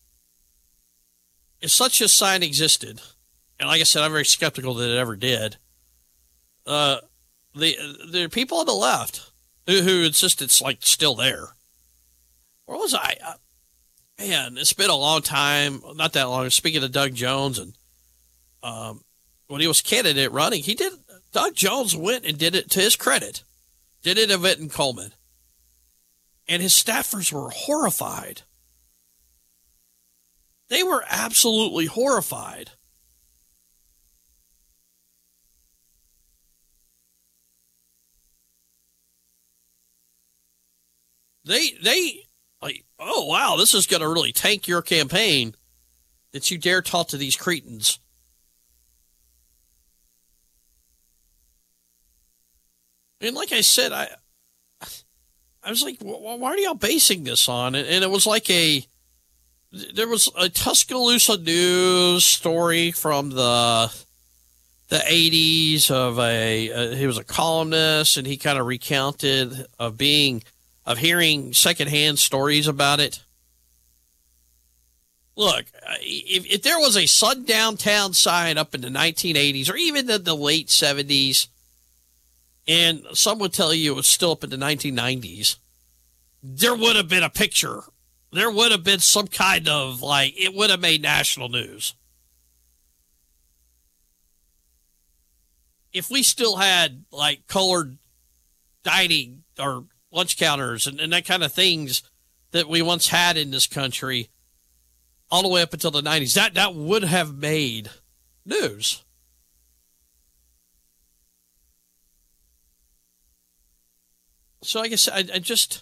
If such a sign existed, and like I said, I'm very skeptical that it ever did, the people on the left who insist it's like still there. Where was I? Man, it's been a long time. Not that long. Speaking of Doug Jones, and when he was candidate running, Doug Jones went and did it, to his credit, did an event in Coleman. And his staffers were horrified. They were absolutely horrified. They like, oh, wow, this is going to really tank your campaign that you dare talk to these cretins. And like I said, I was like, why are y'all basing this on? And it was like there was a Tuscaloosa News story from the 80s of he was a columnist, and he kind of recounted of hearing secondhand stories about it. Look, if there was a sundown town sign up in the 1980s or even in the late 70s, and some would tell you it was still up in the 1990s, there would have been a picture. There would have been some kind of, like, it would have made national news. If we still had, like, colored dining or lunch counters and that kind of things that we once had in this country all the way up until the 90s, that would have made news. So I guess I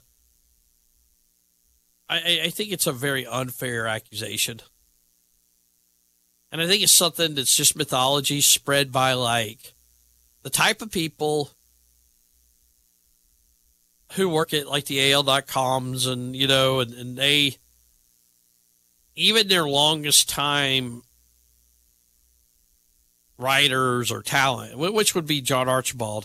think it's a very unfair accusation. And I think it's something that's just mythology spread by, like, the type of people who work at, like, the AL.coms and, you know, and they, even their longest time writers or talent, which would be John Archibald,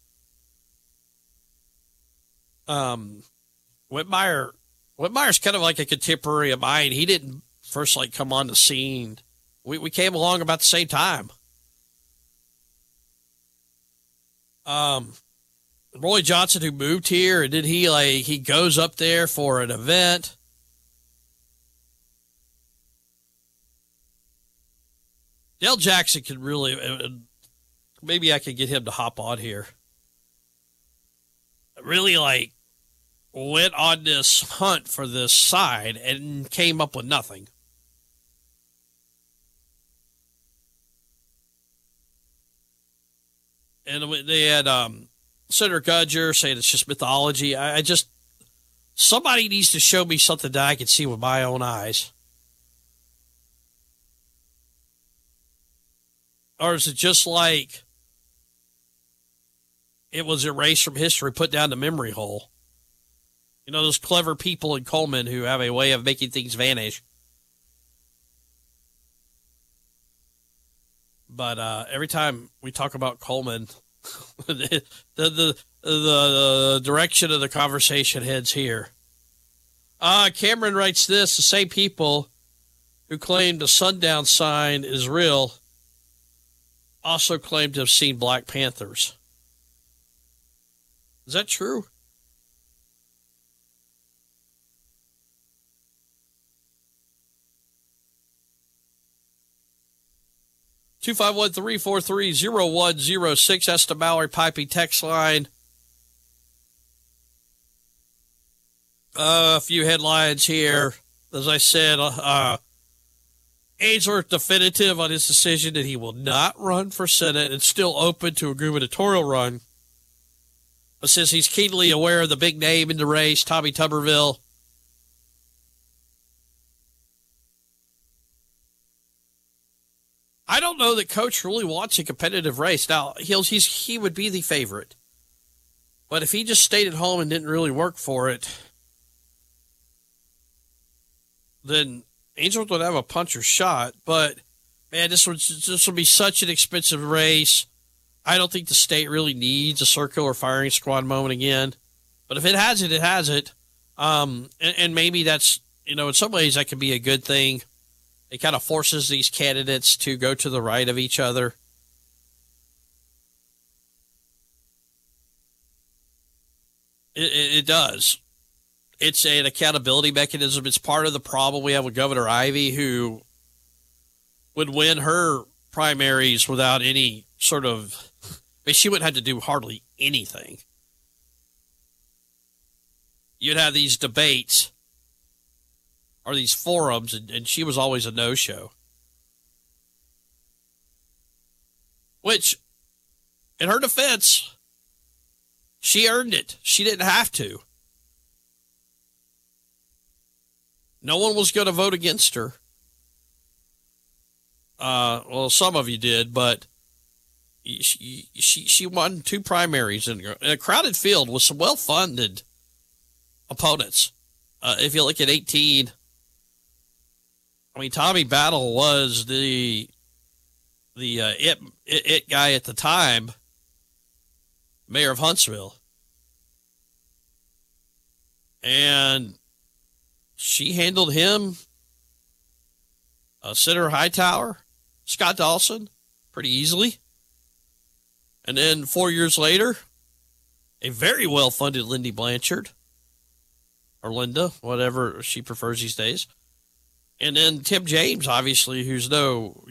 Whitmire's kind of like a contemporary of mine. He didn't first, like, come on the scene. We came along about the same time. Roy Johnson, who moved here, and then he goes up there for an event. Dale Jackson could really, maybe I could get him to hop on here. Really, like, went on this hunt for this side and came up with nothing. And they had Senator Gudger saying it's just mythology. Somebody needs to show me something that I can see with my own eyes. Or is it just like it was erased from history, put down the memory hole? You know, those clever people in Coleman who have a way of making things vanish. But every time we talk about Coleman, the direction of the conversation heads here. Cameron writes this: the same people who claim the sundown sign is real also claim to have seen Black Panthers. Is that true? Two 251-343-0106. That's the Mallory Piping text line. A few headlines here. As I said, Ainsworth definitive on his decision that he will not run for Senate and still open to a gubernatorial run. But says he's keenly aware of the big name in the race, Tommy Tuberville. I don't know that Coach really wants a competitive race. Now, he would be the favorite. But if he just stayed at home and didn't really work for it, then Ainsworth would have a puncher's shot. But, man, this would be such an expensive race. I don't think the state really needs a circular firing squad moment again. But if it has it, it has it. And maybe that's, in some ways that could be a good thing. It kind of forces these candidates to go to the right of each other. It does. It's an accountability mechanism. It's part of the problem we have with Governor Ivey, who would win her primaries without any sort of, I mean, she wouldn't have to do hardly anything. You'd have these debates or these forums, and she was always a no-show. Which, in her defense, she earned it. She didn't have to. No one was going to vote against her. Well, some of you did, but she won 2 primaries in a crowded field with some well-funded opponents. If you look at 18, I mean, Tommy Battle was the it guy at the time, mayor of Huntsville. And she handled him, Senator Hightower, Scott Dawson, pretty easily. And then 4 years later, a very well-funded Lindy Blanchard, or Linda, whatever she prefers these days. And then Tim James, obviously, who's no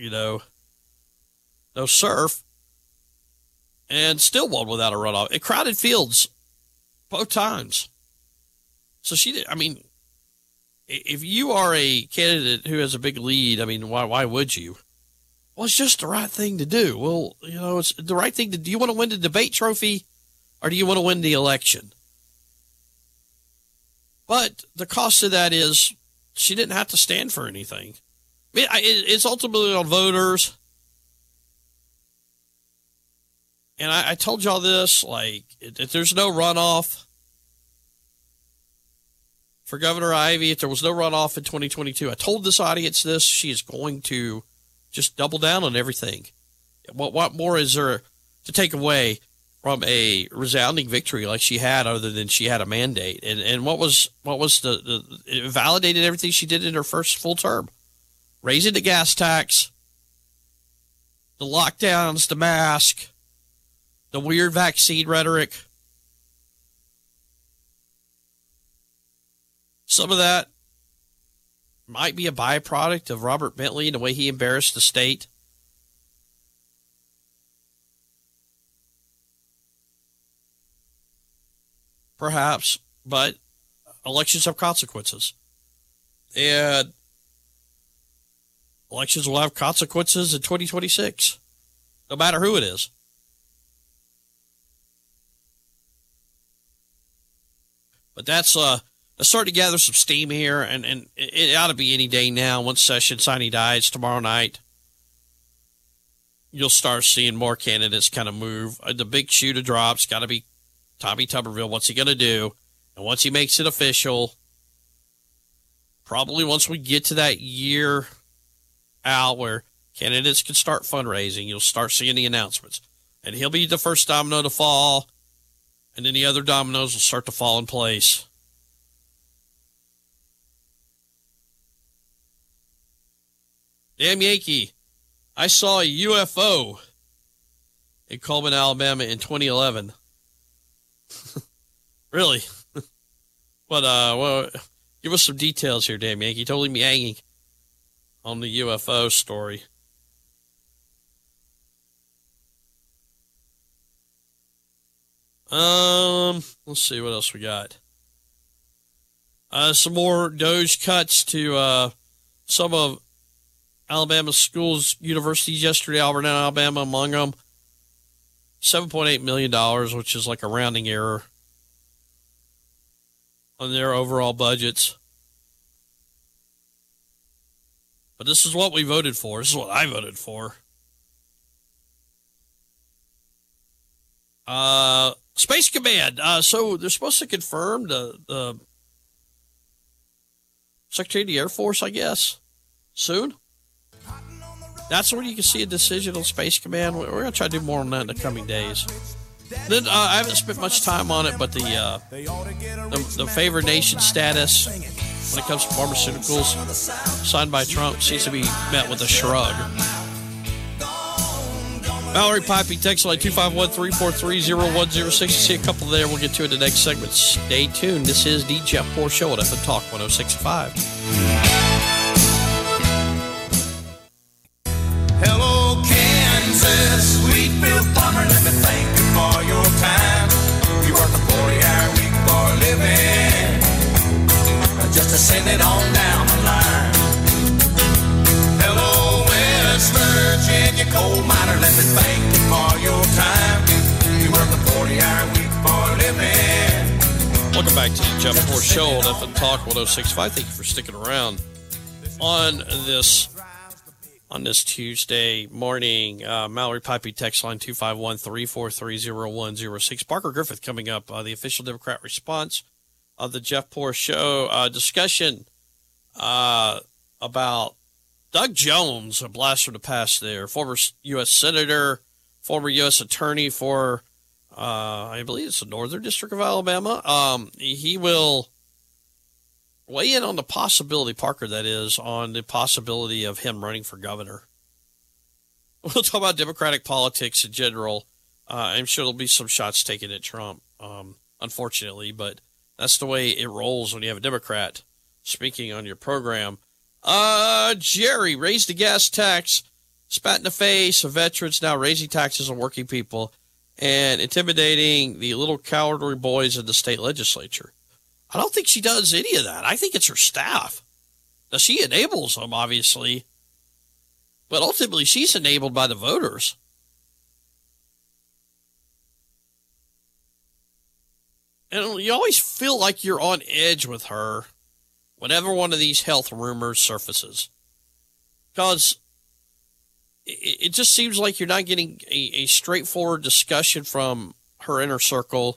surf, and still won without a runoff. In crowded fields, both times. So she did, I mean, if you are a candidate who has a big lead, I mean, why would you? Well, it's just the right thing to do. Well, it's the right thing to do. You want to win the debate trophy, or do you want to win the election? But the cost of that is she didn't have to stand for anything. I mean, it's ultimately on voters. And I told y'all this, like, if there's no runoff for Governor Ivey, if there was no runoff in 2022, I told this audience this, she is going to just double down on everything. What more is there to take away from a resounding victory like she had, other than she had a mandate? And what was it validated everything she did in her first full term. Raising the gas tax, the lockdowns, the mask, the weird vaccine rhetoric. Some of that might be a byproduct of Robert Bentley and the way he embarrassed the state. Perhaps, but elections have consequences. And elections will have consequences in 2026, no matter who it is. But that's starting to gather some steam here, and it ought to be any day now. Once Session Siney dies tomorrow night, you'll start seeing more candidates kind of move. The big shoe to drop's got to be Tommy Tuberville. What's he going to do? And once he makes it official, probably once we get to that year out where candidates can start fundraising, you'll start seeing the announcements. And he'll be the first domino to fall, and then the other dominoes will start to fall in place. Damn Yankee, I saw a UFO in Coleman, Alabama in 2011. Really? But, well, give us some details here, damn Yankee. Don't leave me hanging on the UFO story. Let's see what else we got. Some more DOGE cuts to some of Alabama schools, universities yesterday, Auburn, Alabama, among them. $7.8 million, which is like a rounding error on their overall budgets. But this is what we voted for. This is what I voted for. Space Command. So they're supposed to confirm the Secretary of the Air Force, I guess, soon. That's where you can see a decision on Space Command. We're going to try to do more on that in the coming days. Then I haven't spent much time on it, but the favored nation status when it comes to pharmaceuticals signed by Trump seems to be met with a shrug. Mallory Pipey, text line 251-343-0106. See a couple there. We'll get to it in the next segment. Stay tuned. This is the Jeff Poor Show at FM Talk 106.5. Hello, Kansas, Wheatville farmer, let me thank you for your time. You work a 40-hour week for a living, just to send it on down the line. Hello, West Virginia coal miner, let me thank you for your time. You work a 40-hour week for a living. Welcome back to the Jeff Poor Show at FM Talk 106.5. Thank you for sticking around on this Tuesday morning. Mallory Pipey, text line 251-343-0106. Parker Griffith coming up, the official Democrat response of the Jeff Poor Show. Discussion about Doug Jones, a blast from the past there, former U.S. Senator, former U.S. Attorney for, I believe it's the Northern District of Alabama. He will weigh in on the possibility, Parker, that is, on the possibility of him running for governor. We'll talk about Democratic politics in general. I'm sure there'll be some shots taken at Trump, unfortunately, but that's the way it rolls when you have a Democrat speaking on your program. Jerry raised the gas tax, spat in the face of veterans, now raising taxes on working people, and intimidating the little cowardly boys in the state legislature. I don't think she does any of that. I think it's her staff. Now, she enables them, obviously, but ultimately she's enabled by the voters. And you always feel like you're on edge with her whenever one of these health rumors surfaces, because it just seems like you're not getting a straightforward discussion from her inner circle.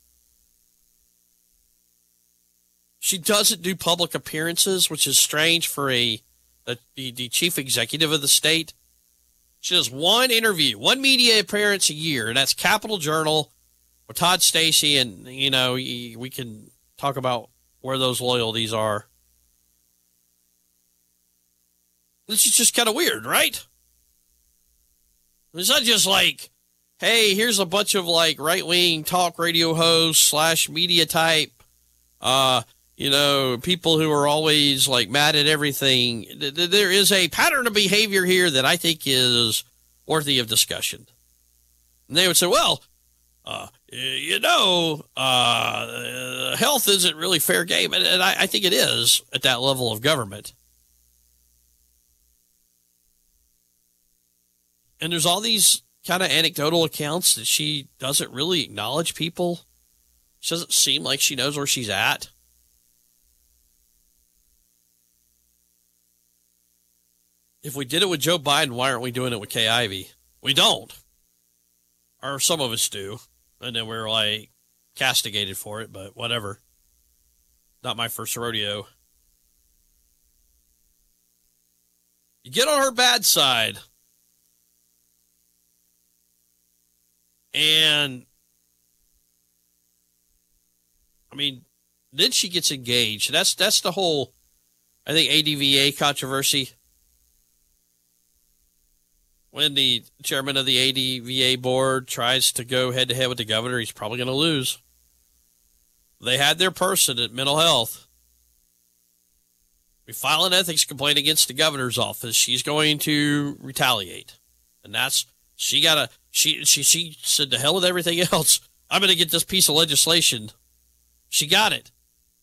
She doesn't do public appearances, which is strange for the chief executive of the state. She does one interview, one media appearance a year, and that's Capitol Journal with Todd Stacey, and, you know, we can talk about where those loyalties are. This is just kind of weird, right? It's not just like, hey, here's a bunch of like right-wing talk radio hosts / media type, you know, people who are always like mad at everything. There is a pattern of behavior here that I think is worthy of discussion. And they would say, well, you know, health isn't really fair game. And I think it is at that level of government. And there's all these kind of anecdotal accounts that she doesn't really acknowledge people. She doesn't seem like she knows where she's at. If we did it with Joe Biden, why aren't we doing it with Kay Ivey? We don't. Or some of us do. And then we're like castigated for it, but whatever. Not my first rodeo. You get on her bad side. And, I mean, then she gets engaged. That's the whole, I think, ADVA controversy. When the chairman of the ADVA board tries to go head-to-head with the governor, he's probably going to lose. They had their person at mental health. We file an ethics complaint against the governor's office. She's going to retaliate. And that's, she said, to hell with everything else. I'm going to get this piece of legislation. She got it.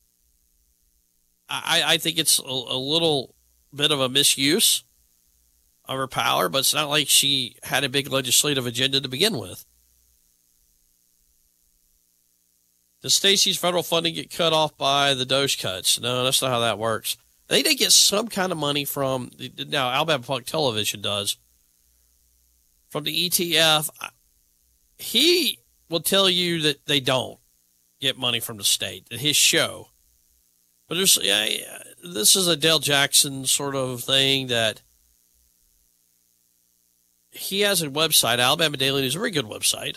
I think it's a little bit of a misuse of her power, but it's not like she had a big legislative agenda to begin with. Does Stacey's federal funding get cut off by the DOGE cuts? No, that's not how that works. They did get some kind of money from, now Alabama Public Television does, from the ETF. He will tell you that they don't get money from the state, at his show. But there's, this is a Dale Jackson sort of thing that he has a website, Alabama Daily News, a very good website.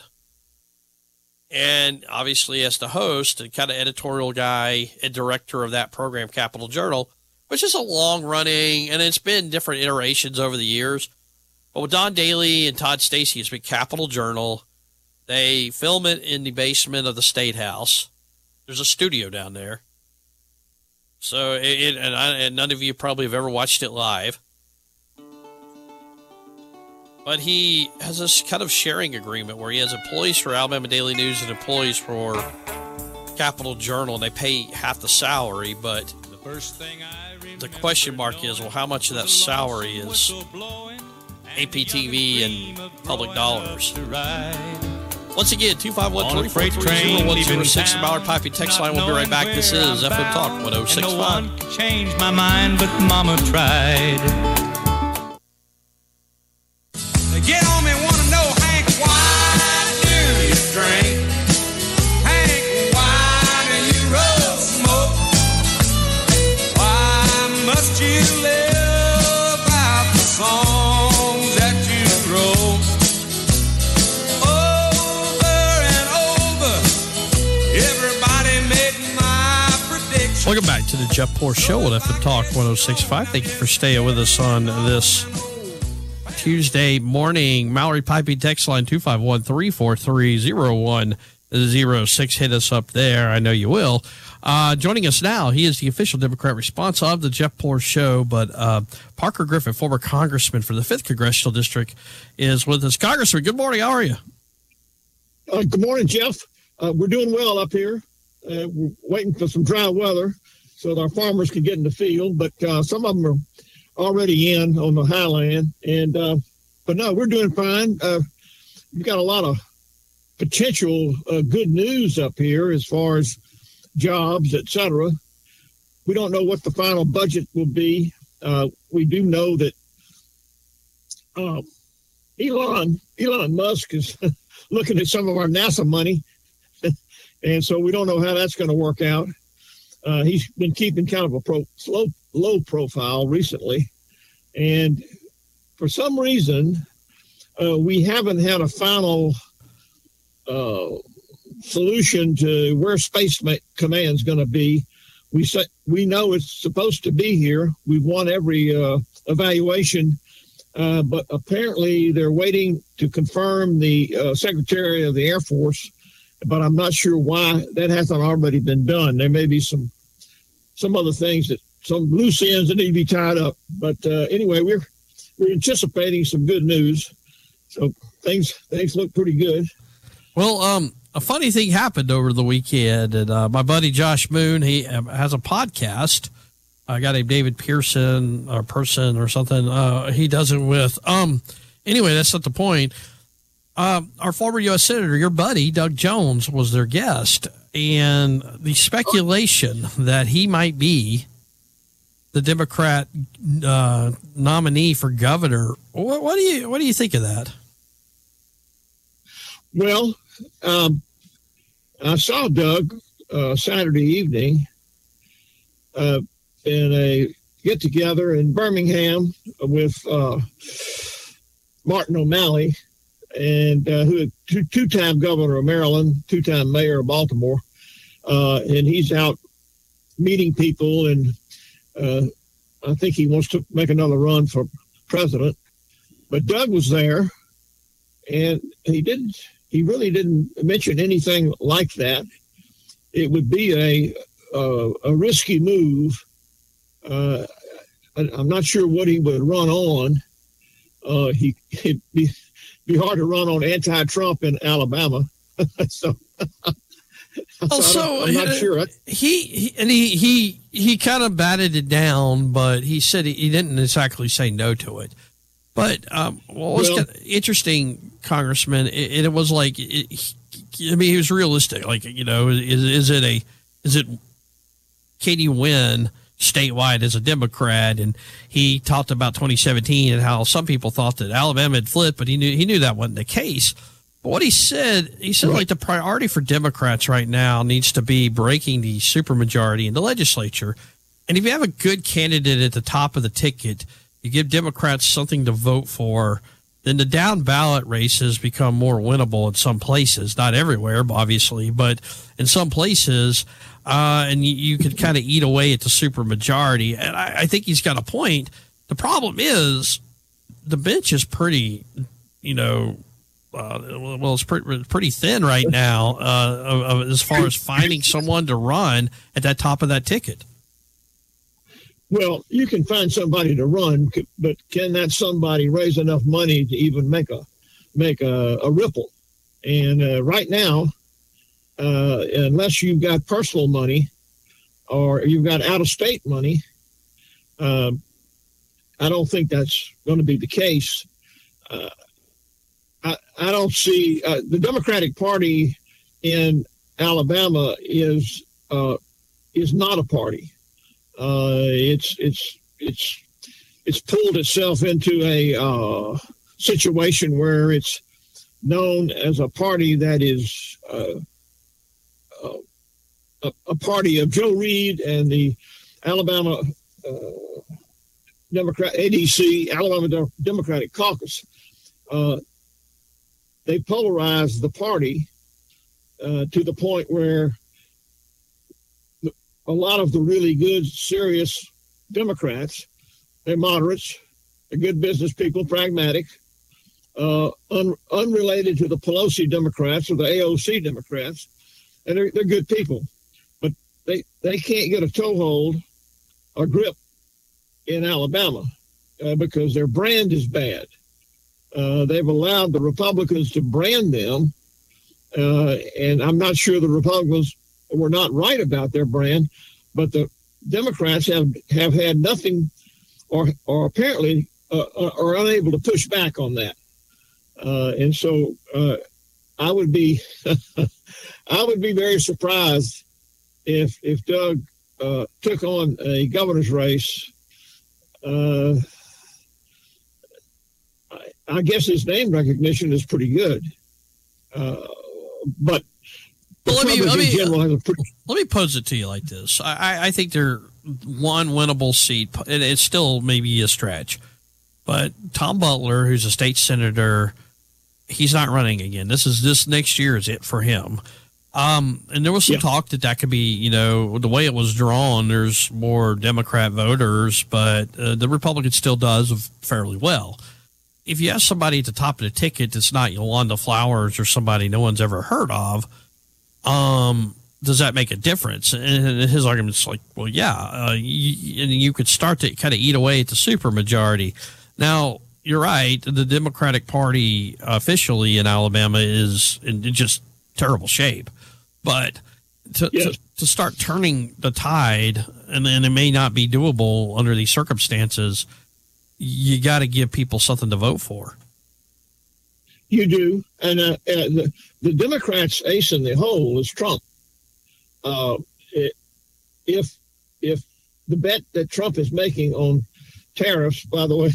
And obviously as the host and kind of editorial guy and director of that program, Capitol Journal, which is a long running, and it's been different iterations over the years. But with Don Daly and Todd Stacey, it's been Capitol Journal. They film it in the basement of the State House. There's a studio down there. So, and none of you probably have ever watched it live. But he has this kind of sharing agreement where he has employees for Alabama Daily News and employees for Capitol Journal, and they pay half the salary. But the question mark is, well, how much of that salary is APTV and public dollars? Once again, 251-343-0106, the Mallard Piping text line. We'll be right back. This is FM Talk 106.5. No one could change my mind, but Mama tried. Get on me, wanna know, Hank, why do you drink? Hank, why do you roll smoke? Why must you live out the songs that you wrote? Welcome back to the Jeff Poor Show on FM Talk 106.5. Thank you for staying with us on this Tuesday morning. Mallory Piping text line 251-343-0106. Hit us up there. I know you will. Joining us now, he is the official Democrat response of the Jeff Poor Show, but Parker Griffin, former congressman for the 5th Congressional District, is with us. Congressman, good morning. How are you? Good morning, Jeff. We're doing well up here. We're waiting for some dry weather so that our farmers can get in the field, but some of them are already in on the highland. But no, we're doing fine. We've got a lot of potential good news up here as far as jobs, et cetera. We don't know what the final budget will be. We do know that Elon Musk is looking at some of our NASA money. And so we don't know how that's going to work out. He's been keeping kind of a low profile recently. And for some reason, we haven't had a final solution to where Space Command is going to be. We know it's supposed to be here. We've won every evaluation, but apparently they're waiting to confirm the Secretary of the Air Force. But I'm not sure why that hasn't already been done. There may be some other things some loose ends that need to be tied up. But anyway, we're anticipating some good news. So things look pretty good. Well, a funny thing happened over the weekend, and my buddy Josh Moon, he has a podcast. A guy named David Pearson or something. He does it with. Anyway, that's not the point. Our former U.S. Senator, your buddy, Doug Jones, was their guest, and the speculation that he might be the Democrat nominee for governor. What do you think of that? Well, I saw Doug Saturday evening in a get-together in Birmingham with Martin O'Malley, and who two-time governor of Maryland, two-time mayor of Baltimore, and he's out meeting people, and I think he wants to make another run for president. But Doug was there, and he really didn't mention anything like that. It would be a risky move. I'm not sure what he would run on. It'd be hard to run on anti-Trump in Alabama. So I'm not sure. He kind of batted it down, but he said he didn't exactly say no to it. But what was kind of interesting, Congressman, it was like, he was realistic. Like, is it can you win statewide as a Democrat? And he talked about 2017 and how some people thought that Alabama had flipped, but he knew that wasn't the case. But what he said right. Like the priority for Democrats right now needs to be breaking the supermajority in the legislature. And if you have a good candidate at the top of the ticket, you give Democrats something to vote for, then the down ballot races become more winnable in some places, not everywhere, obviously, but in some places, and you could kind of eat away at the supermajority. And I think he's got a point. The problem is the bench is pretty, it's pretty thin right now as far as finding someone to run at that top of that ticket. Well, you can find somebody to run, but can that somebody raise enough money to even make a ripple? And right now, unless you've got personal money or you've got out-of-state money, I don't think that's going to be the case. I don't see the Democratic Party in Alabama is not a party. It's pulled itself into a situation where it's known as a party that is a party of Joe Reed and the Alabama Alabama Democratic Caucus. They polarized the party to the point where a lot of the really good, serious Democrats, they're moderates, they're good business people, pragmatic, unrelated to the Pelosi Democrats or the AOC Democrats, and they're good people. But they can't get a toehold or grip in Alabama because their brand is bad. They've allowed the Republicans to brand them, and I'm not sure the Republicans were not right about their brand, but the Democrats have had nothing or apparently are unable to push back on that. And so I would be very surprised if Doug took on a governor's race. I guess his name recognition is pretty good, but let me pose it to you like this. I think they're one winnable seat, and it's still maybe a stretch. But Tom Butler, who's a state senator, he's not running again. This next year is it for him. And there was some talk that could be, the way it was drawn, there's more Democrat voters, but the Republican still does fairly well. If you have somebody at the top of the ticket that's not Yolanda Flowers or somebody no one's ever heard of, does that make a difference? And his argument's like, well, yeah, and you could start to kind of eat away at the supermajority. Now, you're right. The Democratic Party officially in Alabama is in just terrible shape. But to start turning the tide, and then it may not be doable under these circumstances, you got to give people something to vote for. You do. And the Democrats' ace in the hole is Trump. If the bet that Trump is making on tariffs, by the way,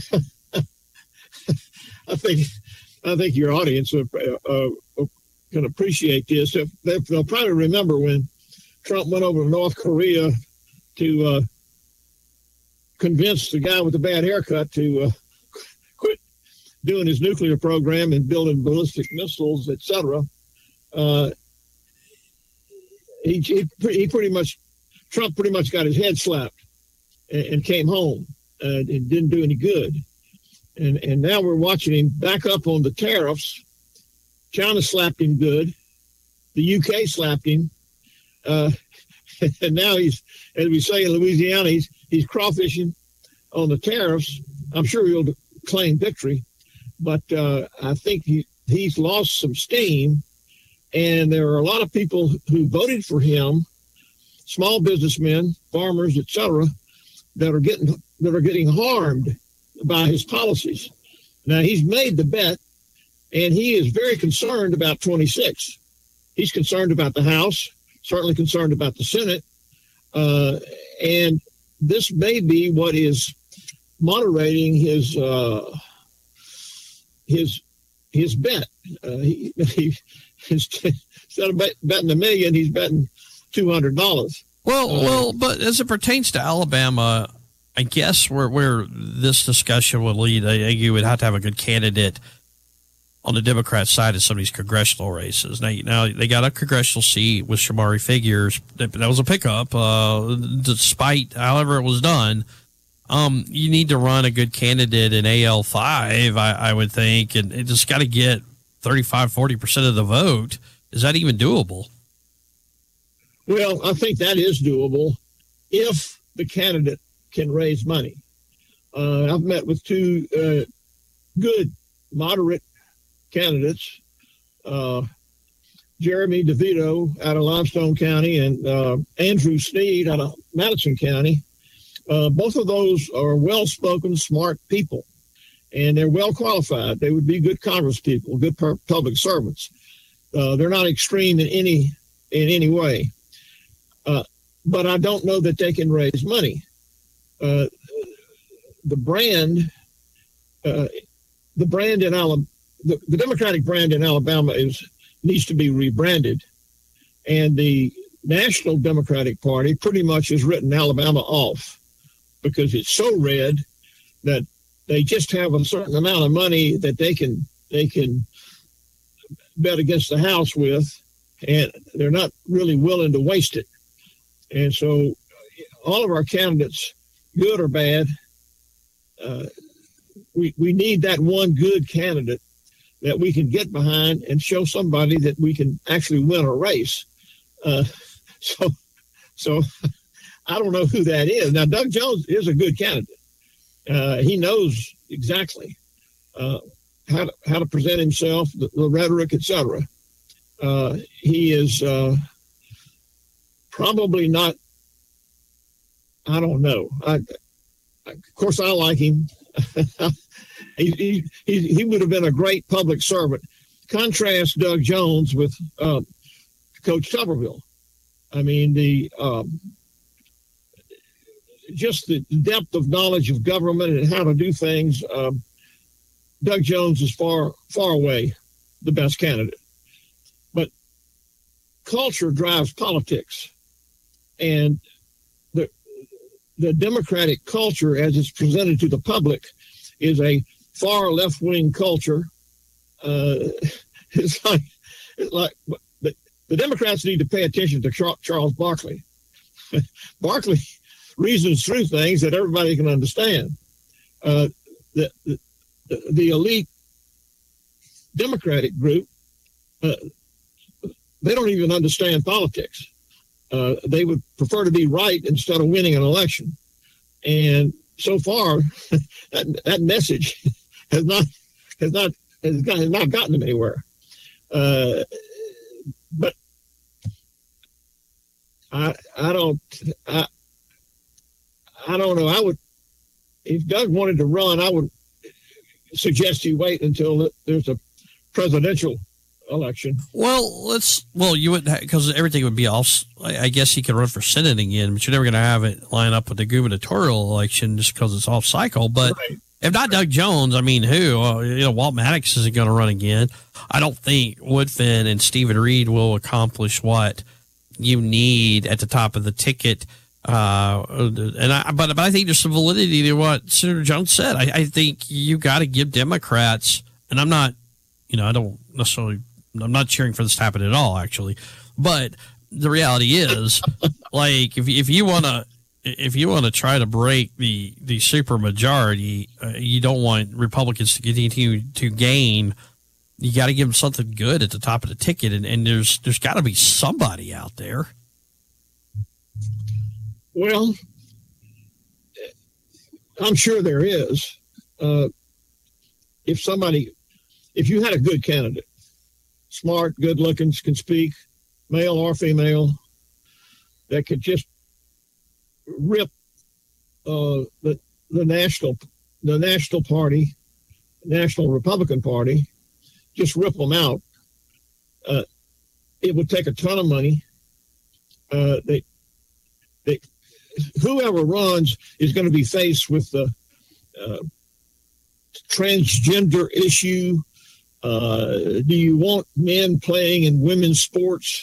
I think your audience can appreciate this. They'll probably remember when Trump went over to North Korea to convince the guy with the bad haircut to quit doing his nuclear program and building ballistic missiles, etc. Trump pretty much got his head slapped and came home and didn't do any good. And now we're watching him back up on the tariffs. China slapped him good. The UK slapped him. And now he's, as we say in Louisiana, he's crawfishing on the tariffs. I'm sure he'll claim victory, but I think he's lost some steam. And there are a lot of people who voted for him, small businessmen, farmers, etc., that are getting harmed by his policies. Now, he's made the bet, and he is very concerned about 26. He's concerned about the House, certainly concerned about the Senate, and this may be what is moderating his bet. Instead of betting $1 million, he's betting $200. Well, but as it pertains to Alabama, I guess where this discussion would lead, you would have to have a good candidate on the Democrat side of some of these congressional races. Now they got a congressional seat with Shamari Figures. That was a pickup, despite however it was done. you need to run a good candidate in AL5, I would think, and it just got to get 35-40% of the vote. Is that even doable? Well, I think that is doable if the candidate can raise money. I've met with two good, moderate candidates, Jeremy DeVito out of Limestone County and Andrew Sneed out of Madison County. Both of those are well-spoken, smart people, and they're well qualified. They would be good Congress people, good public servants. They're not extreme in any way, but I don't know that they can raise money. The brand in Alabama, the Democratic brand in Alabama needs to be rebranded, and the National Democratic Party pretty much has written Alabama off because it's so red that they just have a certain amount of money that they can bet against the House with, and they're not really willing to waste it. And so all of our candidates, good or bad, we need that one good candidate that we can get behind and show somebody that we can actually win a race. So I don't know who that is. Now, Doug Jones is a good candidate. He knows exactly how to present himself, the rhetoric, etc. He is probably not. I don't know. Of course, I like him. He would have been a great public servant. Contrast Doug Jones with Coach Tuberville. I mean, just the depth of knowledge of government and how to do things. Doug Jones is far away the best candidate. But culture drives politics, and the Democratic culture, as it's presented to the public, is a far left-wing culture. It's like the Democrats need to pay attention to Charles Barkley. Barkley reasons through things that everybody can understand. The elite Democratic group, they don't even understand politics. They would prefer to be right instead of winning an election. And so far, that message has not gotten them anywhere. But I don't know. I would, if Doug wanted to run, I would suggest he wait until there's a presidential election. Well, you wouldn't, because everything would be off. I guess he could run for Senate again, but you're never going to have it line up with the gubernatorial election just because it's off cycle. But right. If not Doug Jones, I mean, who? Walt Maddox isn't going to run again. I don't think Woodfin and Stephen Reed will accomplish what you need at the top of the ticket. But I think there's some validity to what Senator Jones said. I think you got to give Democrats, and I'm not, I don't necessarily, I'm not cheering for this to happen at all, actually. But the reality is, like, if you want to try to break the super majority, you don't want Republicans to continue to gain. You got to give them something good at the top of the ticket, and there's got to be somebody out there. Well, I'm sure there is. If you had a good candidate, smart, good looking, can speak, male or female, that could just rip the national party, National Republican Party, just rip them out. It would take a ton of money. Whoever runs is going to be faced with the transgender issue. Do you want men playing in women's sports?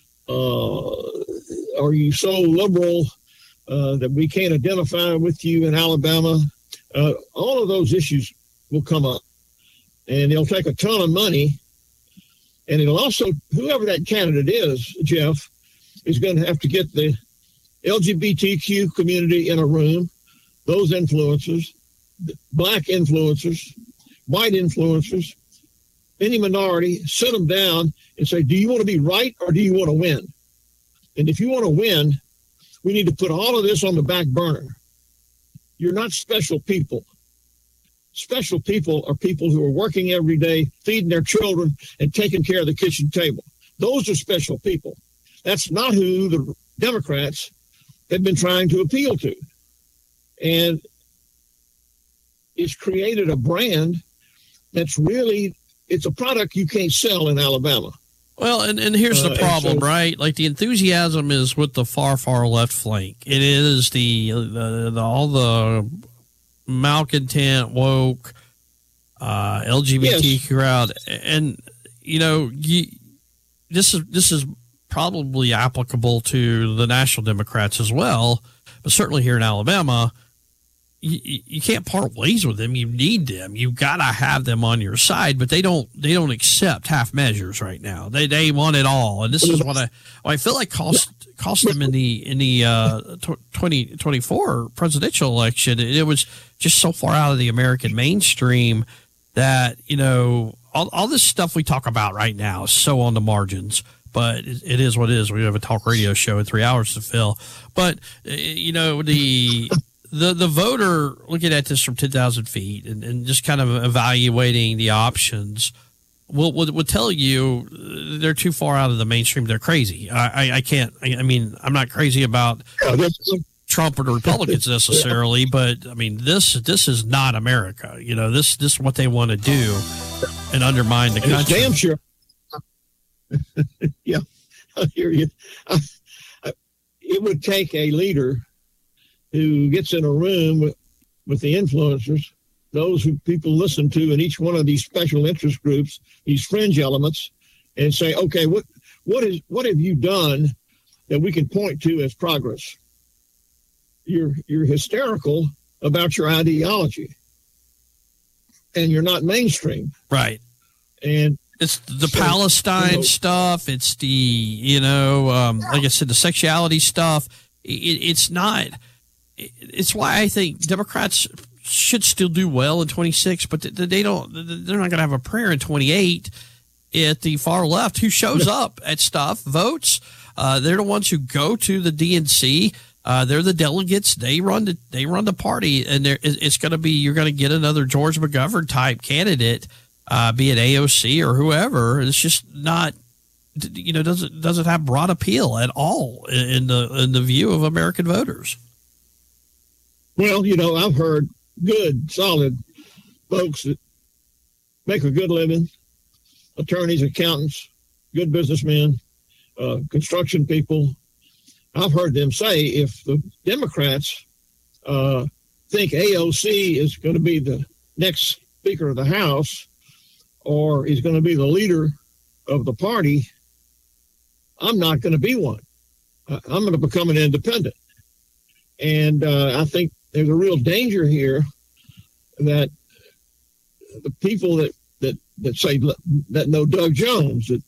Are you so liberal that we can't identify with you in Alabama? All of those issues will come up, and it'll take a ton of money. And it'll also, whoever that candidate is, Jeff, is going to have to get the LGBTQ community in a room, those influencers, black influencers, white influencers, any minority, sit them down and say, do you want to be right or do you want to win? And if you want to win, we need to put all of this on the back burner. You're not special people. Special people are people who are working every day, feeding their children and taking care of the kitchen table. Those are special people. That's not who the Democrats have been trying to appeal to. And it's created a brand that's really, it's a product you can't sell in Alabama. Well, and here's the problem, right? Like the enthusiasm is with the far left flank. It is the all the malcontent, woke, LGBT crowd, and this is probably applicable to the National Democrats as well, but certainly here in Alabama. You can't part ways with them. You need them. You've got to have them on your side, but they don't accept half measures right now. They want it all, and this is what I feel like cost them in the 2024 presidential election. It was just so far out of the American mainstream that all this stuff we talk about right now is so on the margins. But it is what it is. We have a talk radio show in 3 hours to fill. But The voter looking at this from 10,000 feet and just kind of evaluating the options will tell you they're too far out of the mainstream. They're crazy. I can't. I mean, I'm not crazy about Trump or the Republicans necessarily, but I mean, this is not America. This is what they want to do and undermine the country. Damn sure. Yeah, I hear you. It would take a leader who gets in a room with the influencers, those who people listen to in each one of these special interest groups, these fringe elements, and say, okay, what have you done that we can point to as progress? You're hysterical about your ideology, and you're not mainstream. Right. And it's the Palestine stuff. It's the, like I said, the sexuality stuff. It's not. It's why I think Democrats should still do well in 26, but they're not going to have a prayer in 28 at the far left who shows up at stuff, votes. They're the ones who go to the DNC. They're the delegates. They run the party, and it's going to be, you're going to get another George McGovern type candidate, be it AOC or whoever. It's just not, doesn't have broad appeal at all in the view of American voters. Well, I've heard good, solid folks that make a good living, attorneys, accountants, good businessmen, construction people. I've heard them say if the Democrats think AOC is going to be the next Speaker of the House or is going to be the leader of the party, I'm not going to be one. I'm going to become an independent. And I think there's a real danger here that the people that say that know Doug Jones, that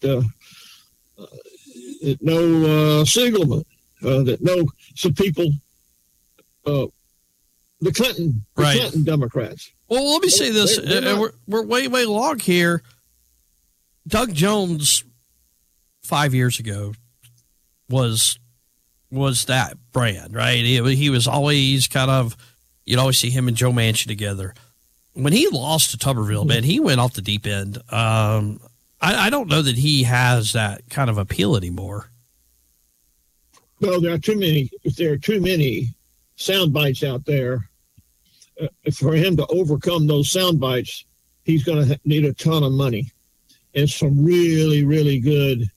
know Siegelman, that know some people, the Clinton Democrats. Well, let me say this: we're way long here. Doug Jones 5 years ago was that brand, right? He was always kind of, you'd always see him and Joe Manchin together. When he lost to Tuberville, man, he went off the deep end. I don't know that he has that kind of appeal anymore. Well, there are too many sound bites out there. For him to overcome those sound bites, he's going to need a ton of money and some really, really good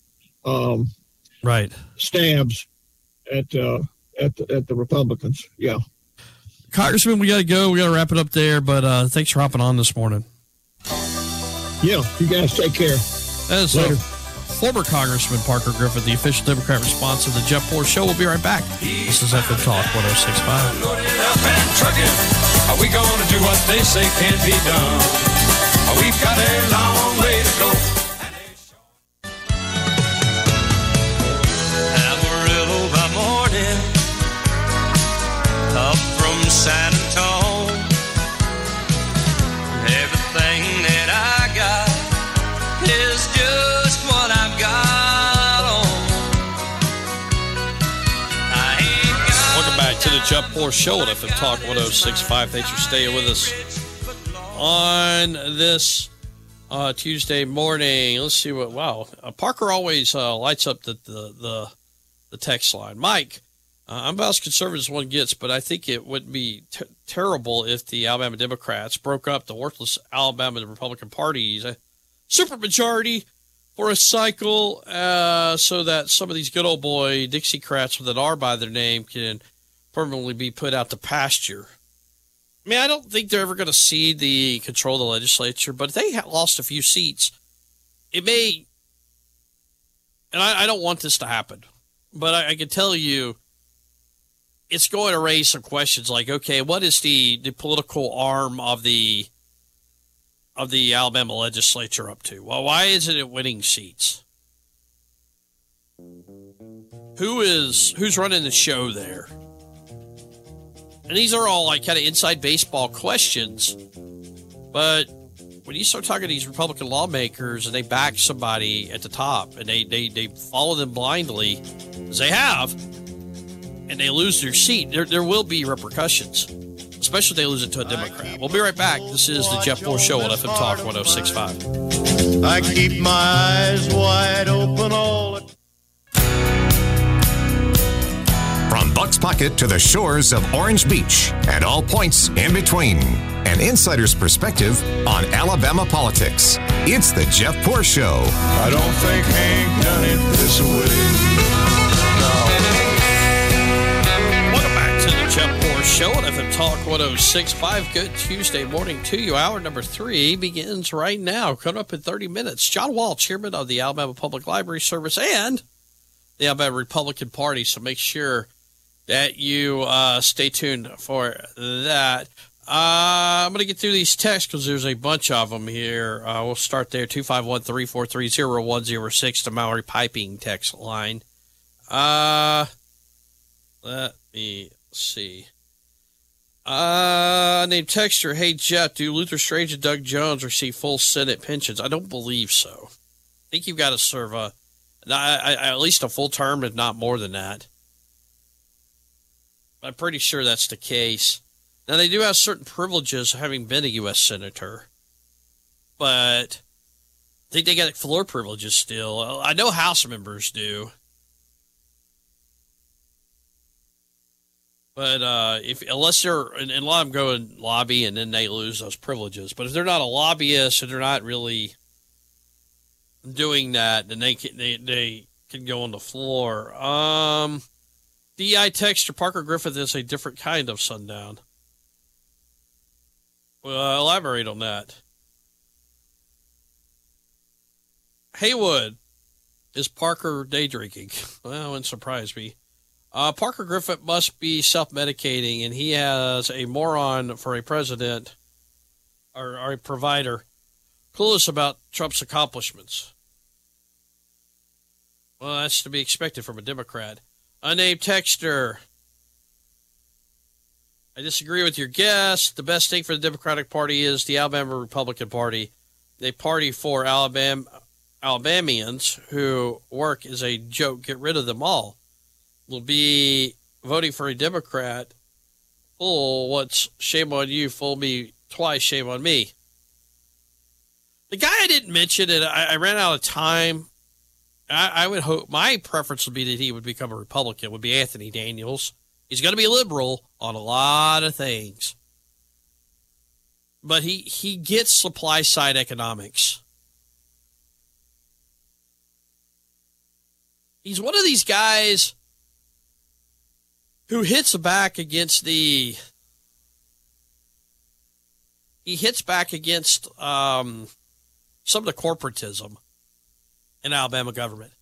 stabs at the Republicans. Yeah. Congressman, we got to go. We got to wrap it up there, but thanks for hopping on this morning. Yeah, you guys take care. That is later. Former Congressman Parker Griffith, the official Democrat response to the Jeff Moore Show. We'll be right back. This is FM Talk 106.5. Loaded up and trucking. Are we going to do what they say can't be done? We've got a long way to go. Amarillo by morning, up from San Antonio. to the Jeff Poor Show on FM Talk 106.5. Thanks for staying with us on this Tuesday morning. Let's see what. Wow, Parker always lights up the text line. Mike, I'm about as conservative as one gets, but I think it would be terrible if the Alabama Democrats broke up the worthless Alabama Republican parties, a supermajority for a cycle, so that some of these good old boy Dixiecrats that are by their name can permanently be put out to pasture. I mean, I don't think they're ever going to cede the control of the legislature, but if they lost a few seats, it may, and I don't want this to happen, but I can tell you it's going to raise some questions like, okay, what is the political arm of the Alabama legislature up to? Well, why isn't it winning seats? Who's running the show there? And these are all like kind of inside baseball questions. But when you start talking to these Republican lawmakers and they back somebody at the top and they follow them blindly, as they have, and they lose their seat, there will be repercussions, especially if they lose it to a Democrat. We'll be right back. This is the Jeff Poor Show on FM Talk 106.5. I keep my eyes wide open all the time. From Buck's Pocket to the shores of Orange Beach and all points in between. An insider's perspective on Alabama politics. It's the Jeff Poor Show. I don't think Hank done it this way. Welcome back to the Jeff Poor Show on FM Talk 106.5. Good Tuesday morning to you. Hour number 3 begins right now. Coming up in 30 minutes. John Wall, chairman of the Alabama Public Library Service and the Alabama Republican Party. So make sure that you stay tuned for that. I'm going to get through these texts because there's a bunch of them here. We'll start there. 251-343-0106, the Maori Piping text line. Let me see. Named texter, hey, Jeff, do Luther Strange and Doug Jones receive full Senate pensions? I don't believe so. I think you've got to serve at least a full term, if not more than that. I'm pretty sure that's the case. Now, they do have certain privileges having been a U.S. Senator, but I think they got floor privileges still. I know House members do. But unless they're, and a lot of them go and lobby and then they lose those privileges. But if they're not a lobbyist and they're not really doing that, then they can go on the floor. DI texter Parker Griffith is a different kind of sundown. Well, elaborate on that. Haywood, is Parker day drinking? Well, it wouldn't surprise me. Parker Griffith must be self-medicating, and he has a moron for a president or a provider clueless about Trump's accomplishments. Well, that's to be expected from a Democrat. Unnamed texter. I disagree with your guess. The best thing for the Democratic Party is the Alabama Republican Party. They party for Alabamians who work as a joke. Get rid of them all. Will be voting for a Democrat. Fool, what's shame on you? Fool me twice, shame on me. The guy I didn't mention, and I ran out of time. I would hope my preference would be that he would become a Republican, would be Anthony Daniels. He's going to be liberal on a lot of things. But he gets supply side economics. He's one of these guys who hits back against some of the corporatism in Alabama government.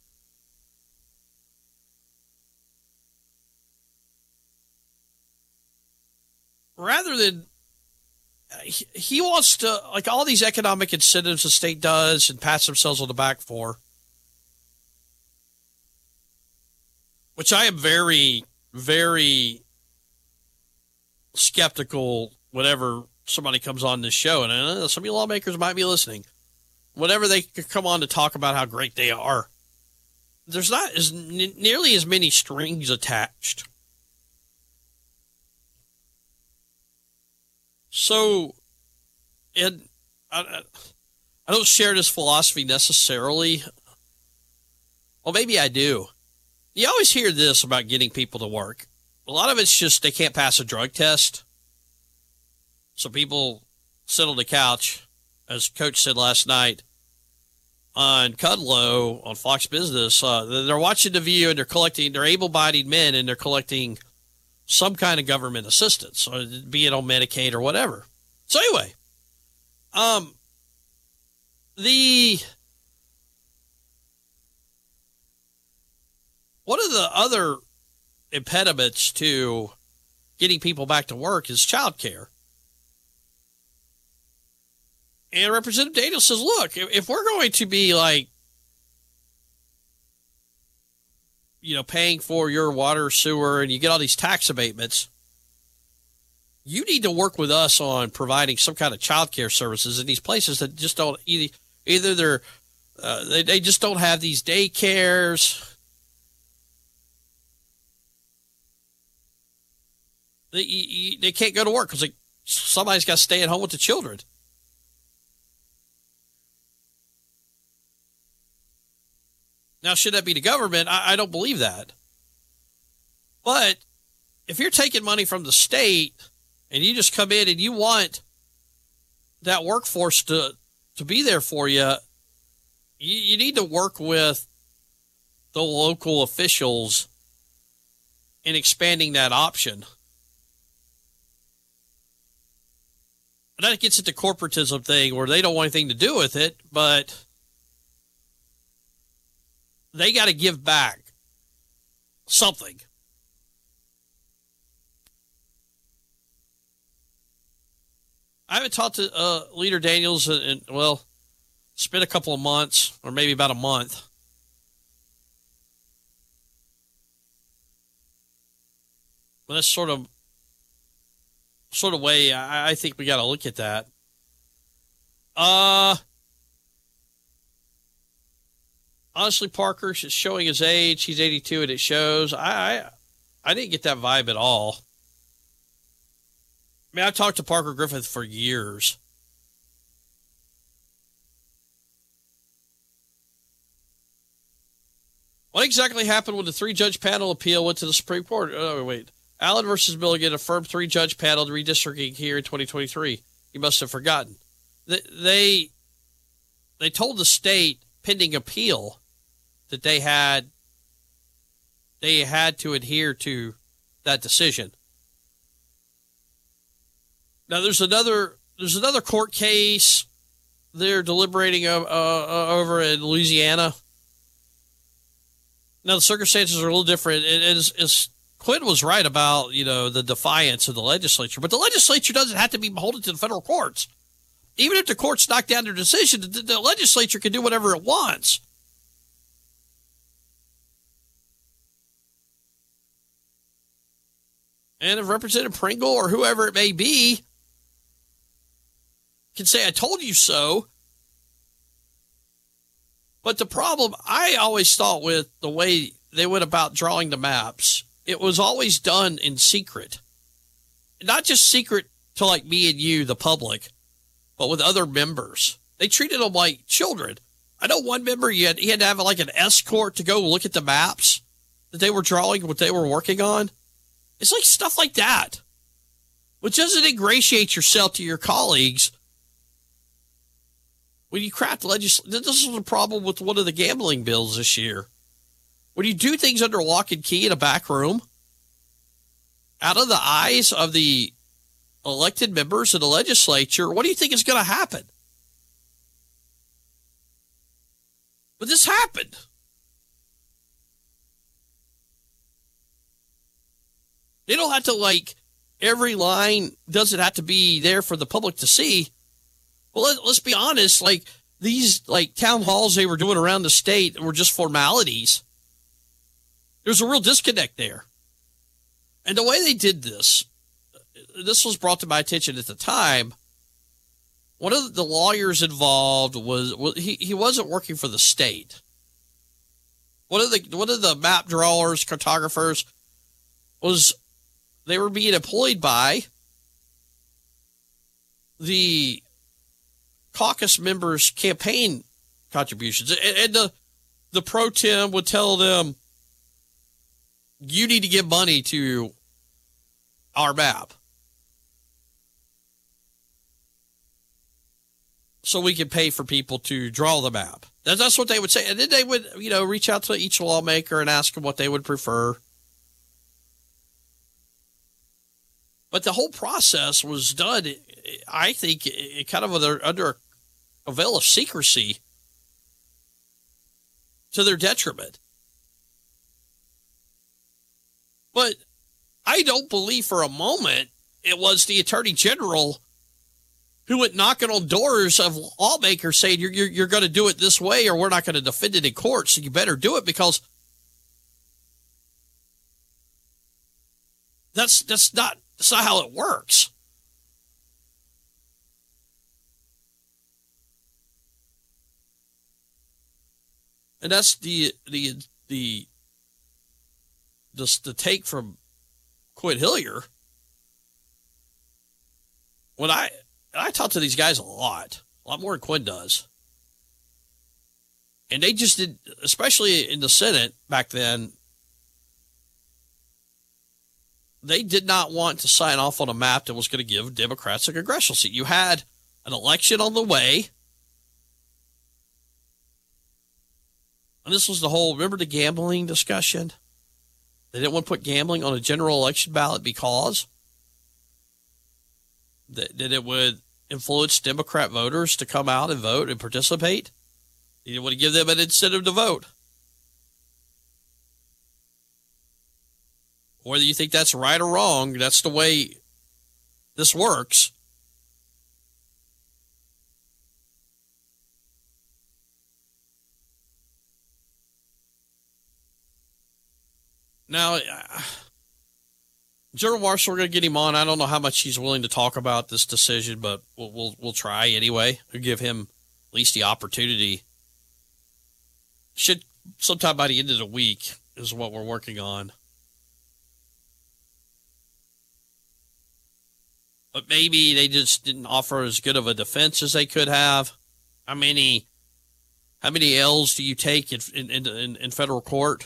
Rather than, he wants to, like all these economic incentives the state does and pats themselves on the back for, which I am very, very skeptical whenever somebody comes on this show, and I know some of you lawmakers might be listening. Whenever they come on to talk about how great they are, there's not nearly as many strings attached So, and I don't share this philosophy necessarily. Well, maybe I do. You always hear this about getting people to work. A lot of it's just they can't pass a drug test. So people sit on the couch, as Coach said last night on Kudlow on Fox Business. They're watching The View and they're able-bodied men and they're collecting some kind of government assistance, be it on Medicaid or whatever. So anyway, one of the other impediments to getting people back to work is childcare. And Representative Daniels says, look, if we're going to be paying for your water, sewer, and you get all these tax abatements, you need to work with us on providing some kind of childcare services in these places that just don't either they just don't have these daycares. They can't go to work because somebody's got to stay at home with the children. Now, should that be the government? I don't believe that. But if you're taking money from the state and you just come in and you want that workforce to be there for you, you need to work with the local officials in expanding that option. And that gets into corporatism thing where they don't want anything to do with it, but they got to give back something. I haven't talked to Leader Daniels in it's been a couple of months or maybe about a month. But that's sort of way I think we got to look at that. Honestly, Parker is showing his age. He's 82 and it shows. I didn't get that vibe at all. I mean, I've talked to Parker Griffith for years. What exactly happened when the 3-judge panel appeal went to the Supreme Court? Oh, wait. Allen versus Milligan affirmed 3-judge panel redistricting here in 2023. You must have forgotten. They told the state, pending appeal, that they had to adhere to that decision. Now there's another court case they're deliberating over in Louisiana. Now the circumstances are a little different. As Quinn was right about, the defiance of the legislature, but the legislature doesn't have to be beholden to the federal courts. Even if the courts knock down their decision, the legislature can do whatever it wants. And if Representative Pringle or whoever it may be can say, I told you so. But the problem I always thought with the way they went about drawing the maps, it was always done in secret. Not just secret to me and you, the public, but with other members. They treated them like children. I know one member, he had to have an escort to go look at the maps that they were drawing, what they were working on. It's stuff like that, which doesn't ingratiate yourself to your colleagues when you craft legislation. This is a problem with one of the gambling bills this year. When you do things under lock and key in a back room, out of the eyes of the elected members of the legislature, what do you think is going to happen? But this happened. They don't have to every line doesn't have to be there for the public to see. Well, let's be honest, these town halls they were doing around the state were just formalities. There's a real disconnect there. And the way they did this was brought to my attention at the time. One of the lawyers involved he wasn't working for the state. One of the map drawers, cartographers, they were being employed by the caucus members' campaign contributions. And the pro tem would tell them, you need to give money to our map so we can pay for people to draw the map. That's what they would say. And then they would, reach out to each lawmaker and ask them what they would prefer. But the whole process was done, I think, kind of under a veil of secrecy to their detriment. But I don't believe for a moment it was the Attorney General who went knocking on doors of lawmakers saying, you're going to do it this way or we're not going to defend it in court, so you better do it, because that's not how it works. And that's the take from Quinn Hillier. When I talk to these guys a lot more than Quinn does. And they just did, especially in the Senate back then, they did not want to sign off on a map that was going to give Democrats a congressional seat. You had an election on the way. And this was the whole, remember the gambling discussion? They didn't want to put gambling on a general election ballot because that it would influence Democrat voters to come out and vote and participate. They didn't want to give them an incentive to vote. Whether you think that's right or wrong, that's the way this works. Now, General Marshall, we're going to get him on. I don't know how much he's willing to talk about this decision, but we'll try anyway. We'll give him at least the opportunity. Should sometime by the end of the week is what we're working on. But maybe they just didn't offer as good of a defense as they could have. How many L's do you take in federal court?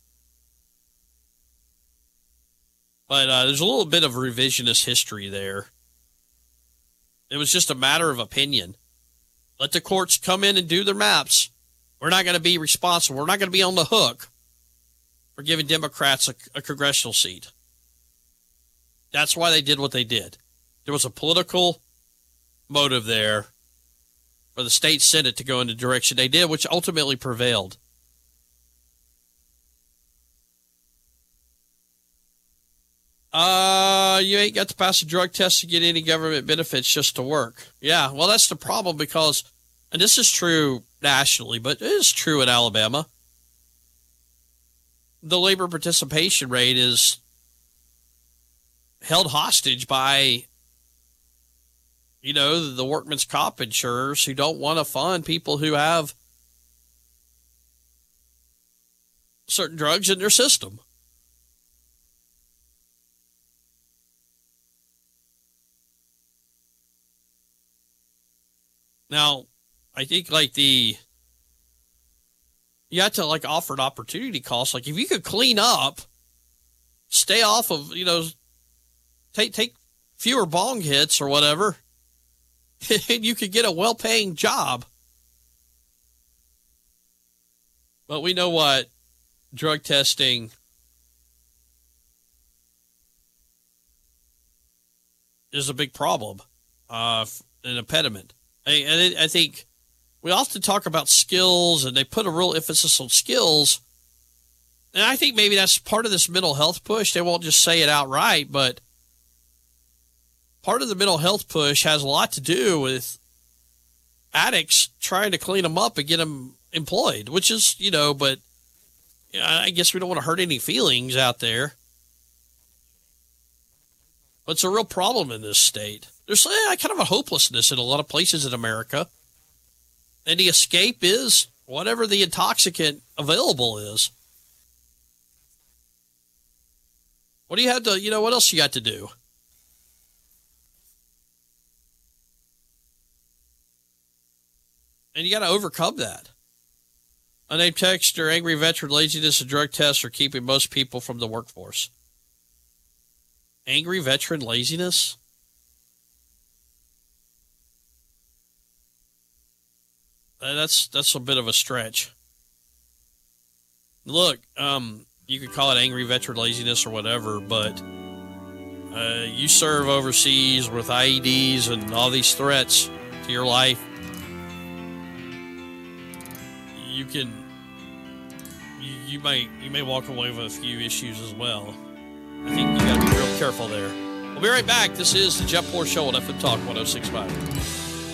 But there's a little bit of revisionist history there. It was just a matter of opinion. Let the courts come in and do their maps. We're not going to be responsible. We're not going to be on the hook for giving Democrats a congressional seat. That's why they did what they did. There was a political motive there for the state Senate to go in the direction they did, which ultimately prevailed. You ain't got to pass a drug test to get any government benefits just to work. Yeah, well, that's the problem because, and this is true nationally, but it is true in Alabama. The labor participation rate is held hostage by, the workman's comp insurers who don't want to fund people who have certain drugs in their system. Now, I think you have to offer an opportunity cost. Like if you could clean up, stay off of, take fewer bong hits or whatever, and you could get a well-paying job. But we know what drug testing is a big problem, an impediment. And I think we often talk about skills, and they put a real emphasis on skills. And I think maybe that's part of this mental health push. They won't just say it outright, but part of the mental health push has a lot to do with addicts trying to clean them up and get them employed, which is, but I guess we don't want to hurt any feelings out there. But it's a real problem in this state. There's kind of a hopelessness in a lot of places in America. And the escape is whatever the intoxicant available is. What do you have to, what else you got to do? And you got to overcome that. Unnamed texter, angry veteran, laziness, and drug tests are keeping most people from the workforce. Angry veteran, laziness? That's a bit of a stretch. Look, you could call it angry veteran laziness or whatever, but you serve overseas with IEDs and all these threats to your life. You may walk away with a few issues as well. I think you got to be real careful there. We'll be right back. This is the Jeff Moore Show on FM Talk 106.5.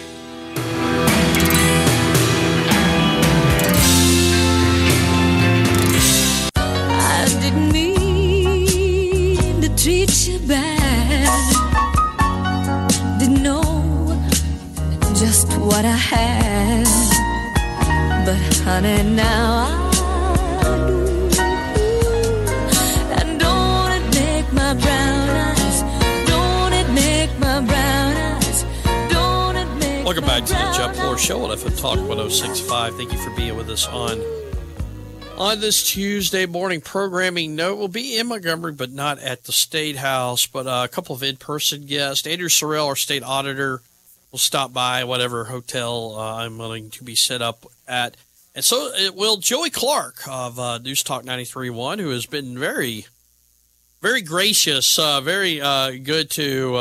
Didn't mean to treat you bad. Didn't know just what I had. But honey, now I do. And don't it make my brown eyes, don't it make my brown eyes, don't it make Welcome back to the Jeff Moore Show on FM Talk 106.5. Thank you for being with us on this Tuesday morning. Programming note, will be in Montgomery, but not at the State House, but a couple of in-person guests. Andrew Sorrell, our state auditor, will stop by whatever hotel I'm willing to be set up at. And so it will Joey Clark of News Talk 93.1, who has been very, very gracious, very good to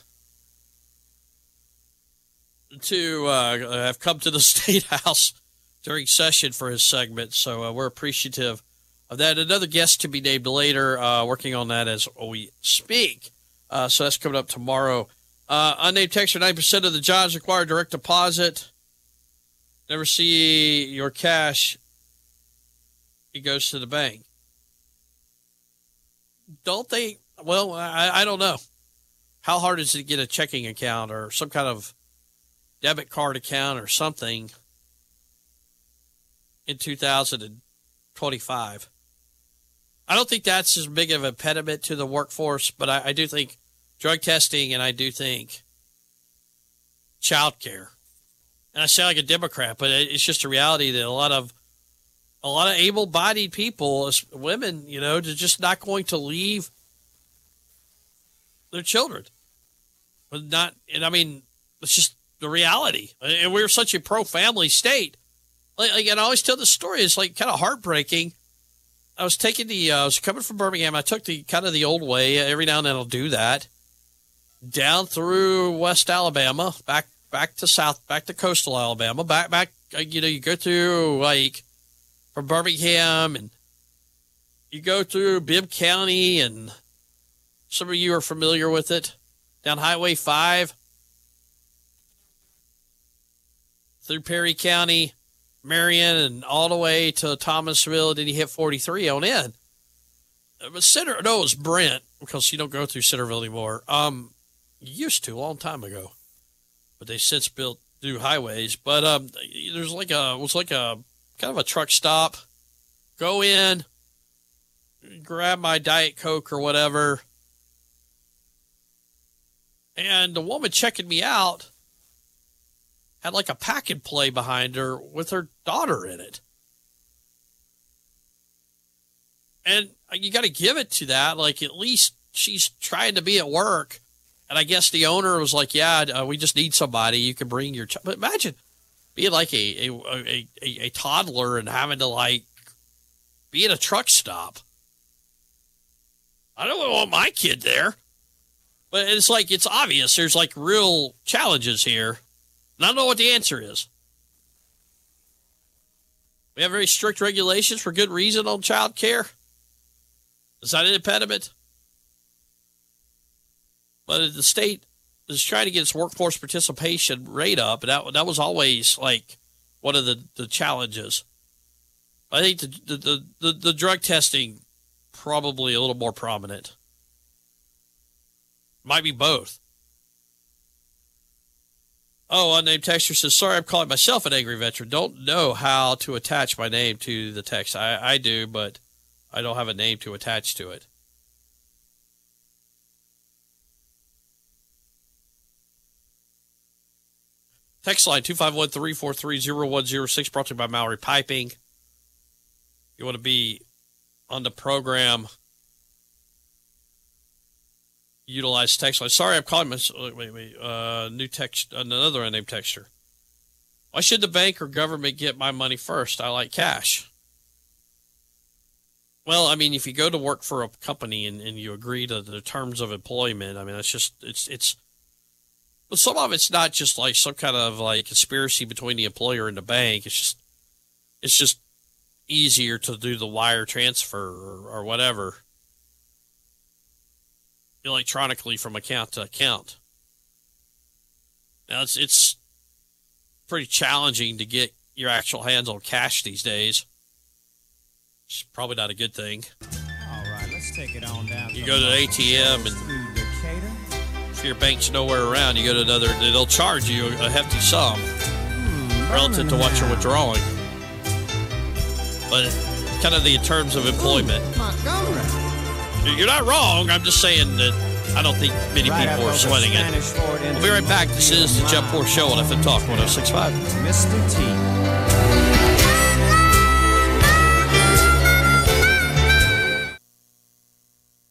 have come to the State House during session for his segment. So we're appreciative of that. Another guest to be named later, working on that as we speak. So that's coming up tomorrow. Unnamed texter, 9% of the jobs require direct deposit. Never see your cash. It goes to the bank. Don't they? Well, I don't know. How hard is it to get a checking account or some kind of debit card account or something in 2025? I don't think that's as big of an impediment to the workforce, but I do think drug testing, and I do think child care. And I sound like a Democrat, but it's just a reality that a lot of able-bodied people, women, they're just not going to leave their children. It's just the reality. And we're such a pro-family state. Like, and I always tell the story. It's like kind of heartbreaking. I was coming from Birmingham. I took the old way. Every now and then I'll do that. Down through West Alabama, back to South, back to coastal Alabama, back. You go through from Birmingham, and you go through Bibb County, and some of you are familiar with it. Down Highway 5, through Perry County, Marion, and all the way to Thomasville. Then you hit 43 on in. But it was Brent, because you don't go through Centerville anymore. You used to a long time ago, but they since built new highways. But there's like a kind of a truck stop. Go in, grab my Diet Coke or whatever, and the woman checking me out had like a pack and play behind her with her daughter in it. And you got to give it to that. Like, at least she's trying to be at work. And I guess the owner was like, yeah, we just need somebody. You can bring your child. But imagine being like a toddler and having to be at a truck stop. I don't want my kid there. But it's obvious. There's real challenges here. And I don't know what the answer is. We have very strict regulations for good reason on child care. Is that an impediment? But the state is trying to get its workforce participation rate up, and that was always one of the challenges. I think the drug testing probably a little more prominent. Might be both. Oh, unnamed texter says, sorry, I'm calling myself an angry veteran. Don't know how to attach my name to the text. I do, but I don't have a name to attach to it. Text line 251-343-0106, brought to you by Mallory Piping. You want to be on the program, utilize text line. Sorry, I'm calling new text, another unnamed texter. Why should the bank or government get my money first? I like cash. Well, I mean, if you go to work for a company and you agree to the terms of employment, I mean, that's just, it's, but some of it's not just like some kind of like conspiracy between the employer and the bank. It's just easier to do the wire transfer or whatever electronically from account to account. Now it's pretty challenging to get your actual hands on cash these days. It's probably not a good thing. All right, let's take it on down. You go to the ATM and if your bank's nowhere around, you go to another, they'll charge you a hefty sum relative to what you're withdrawing. But kind of the terms of employment. You're not wrong. I'm just saying that I don't think many people are sweating it. We'll be right back. This is the Jeff Poor Show on FM Talk 106.5. Mr. T.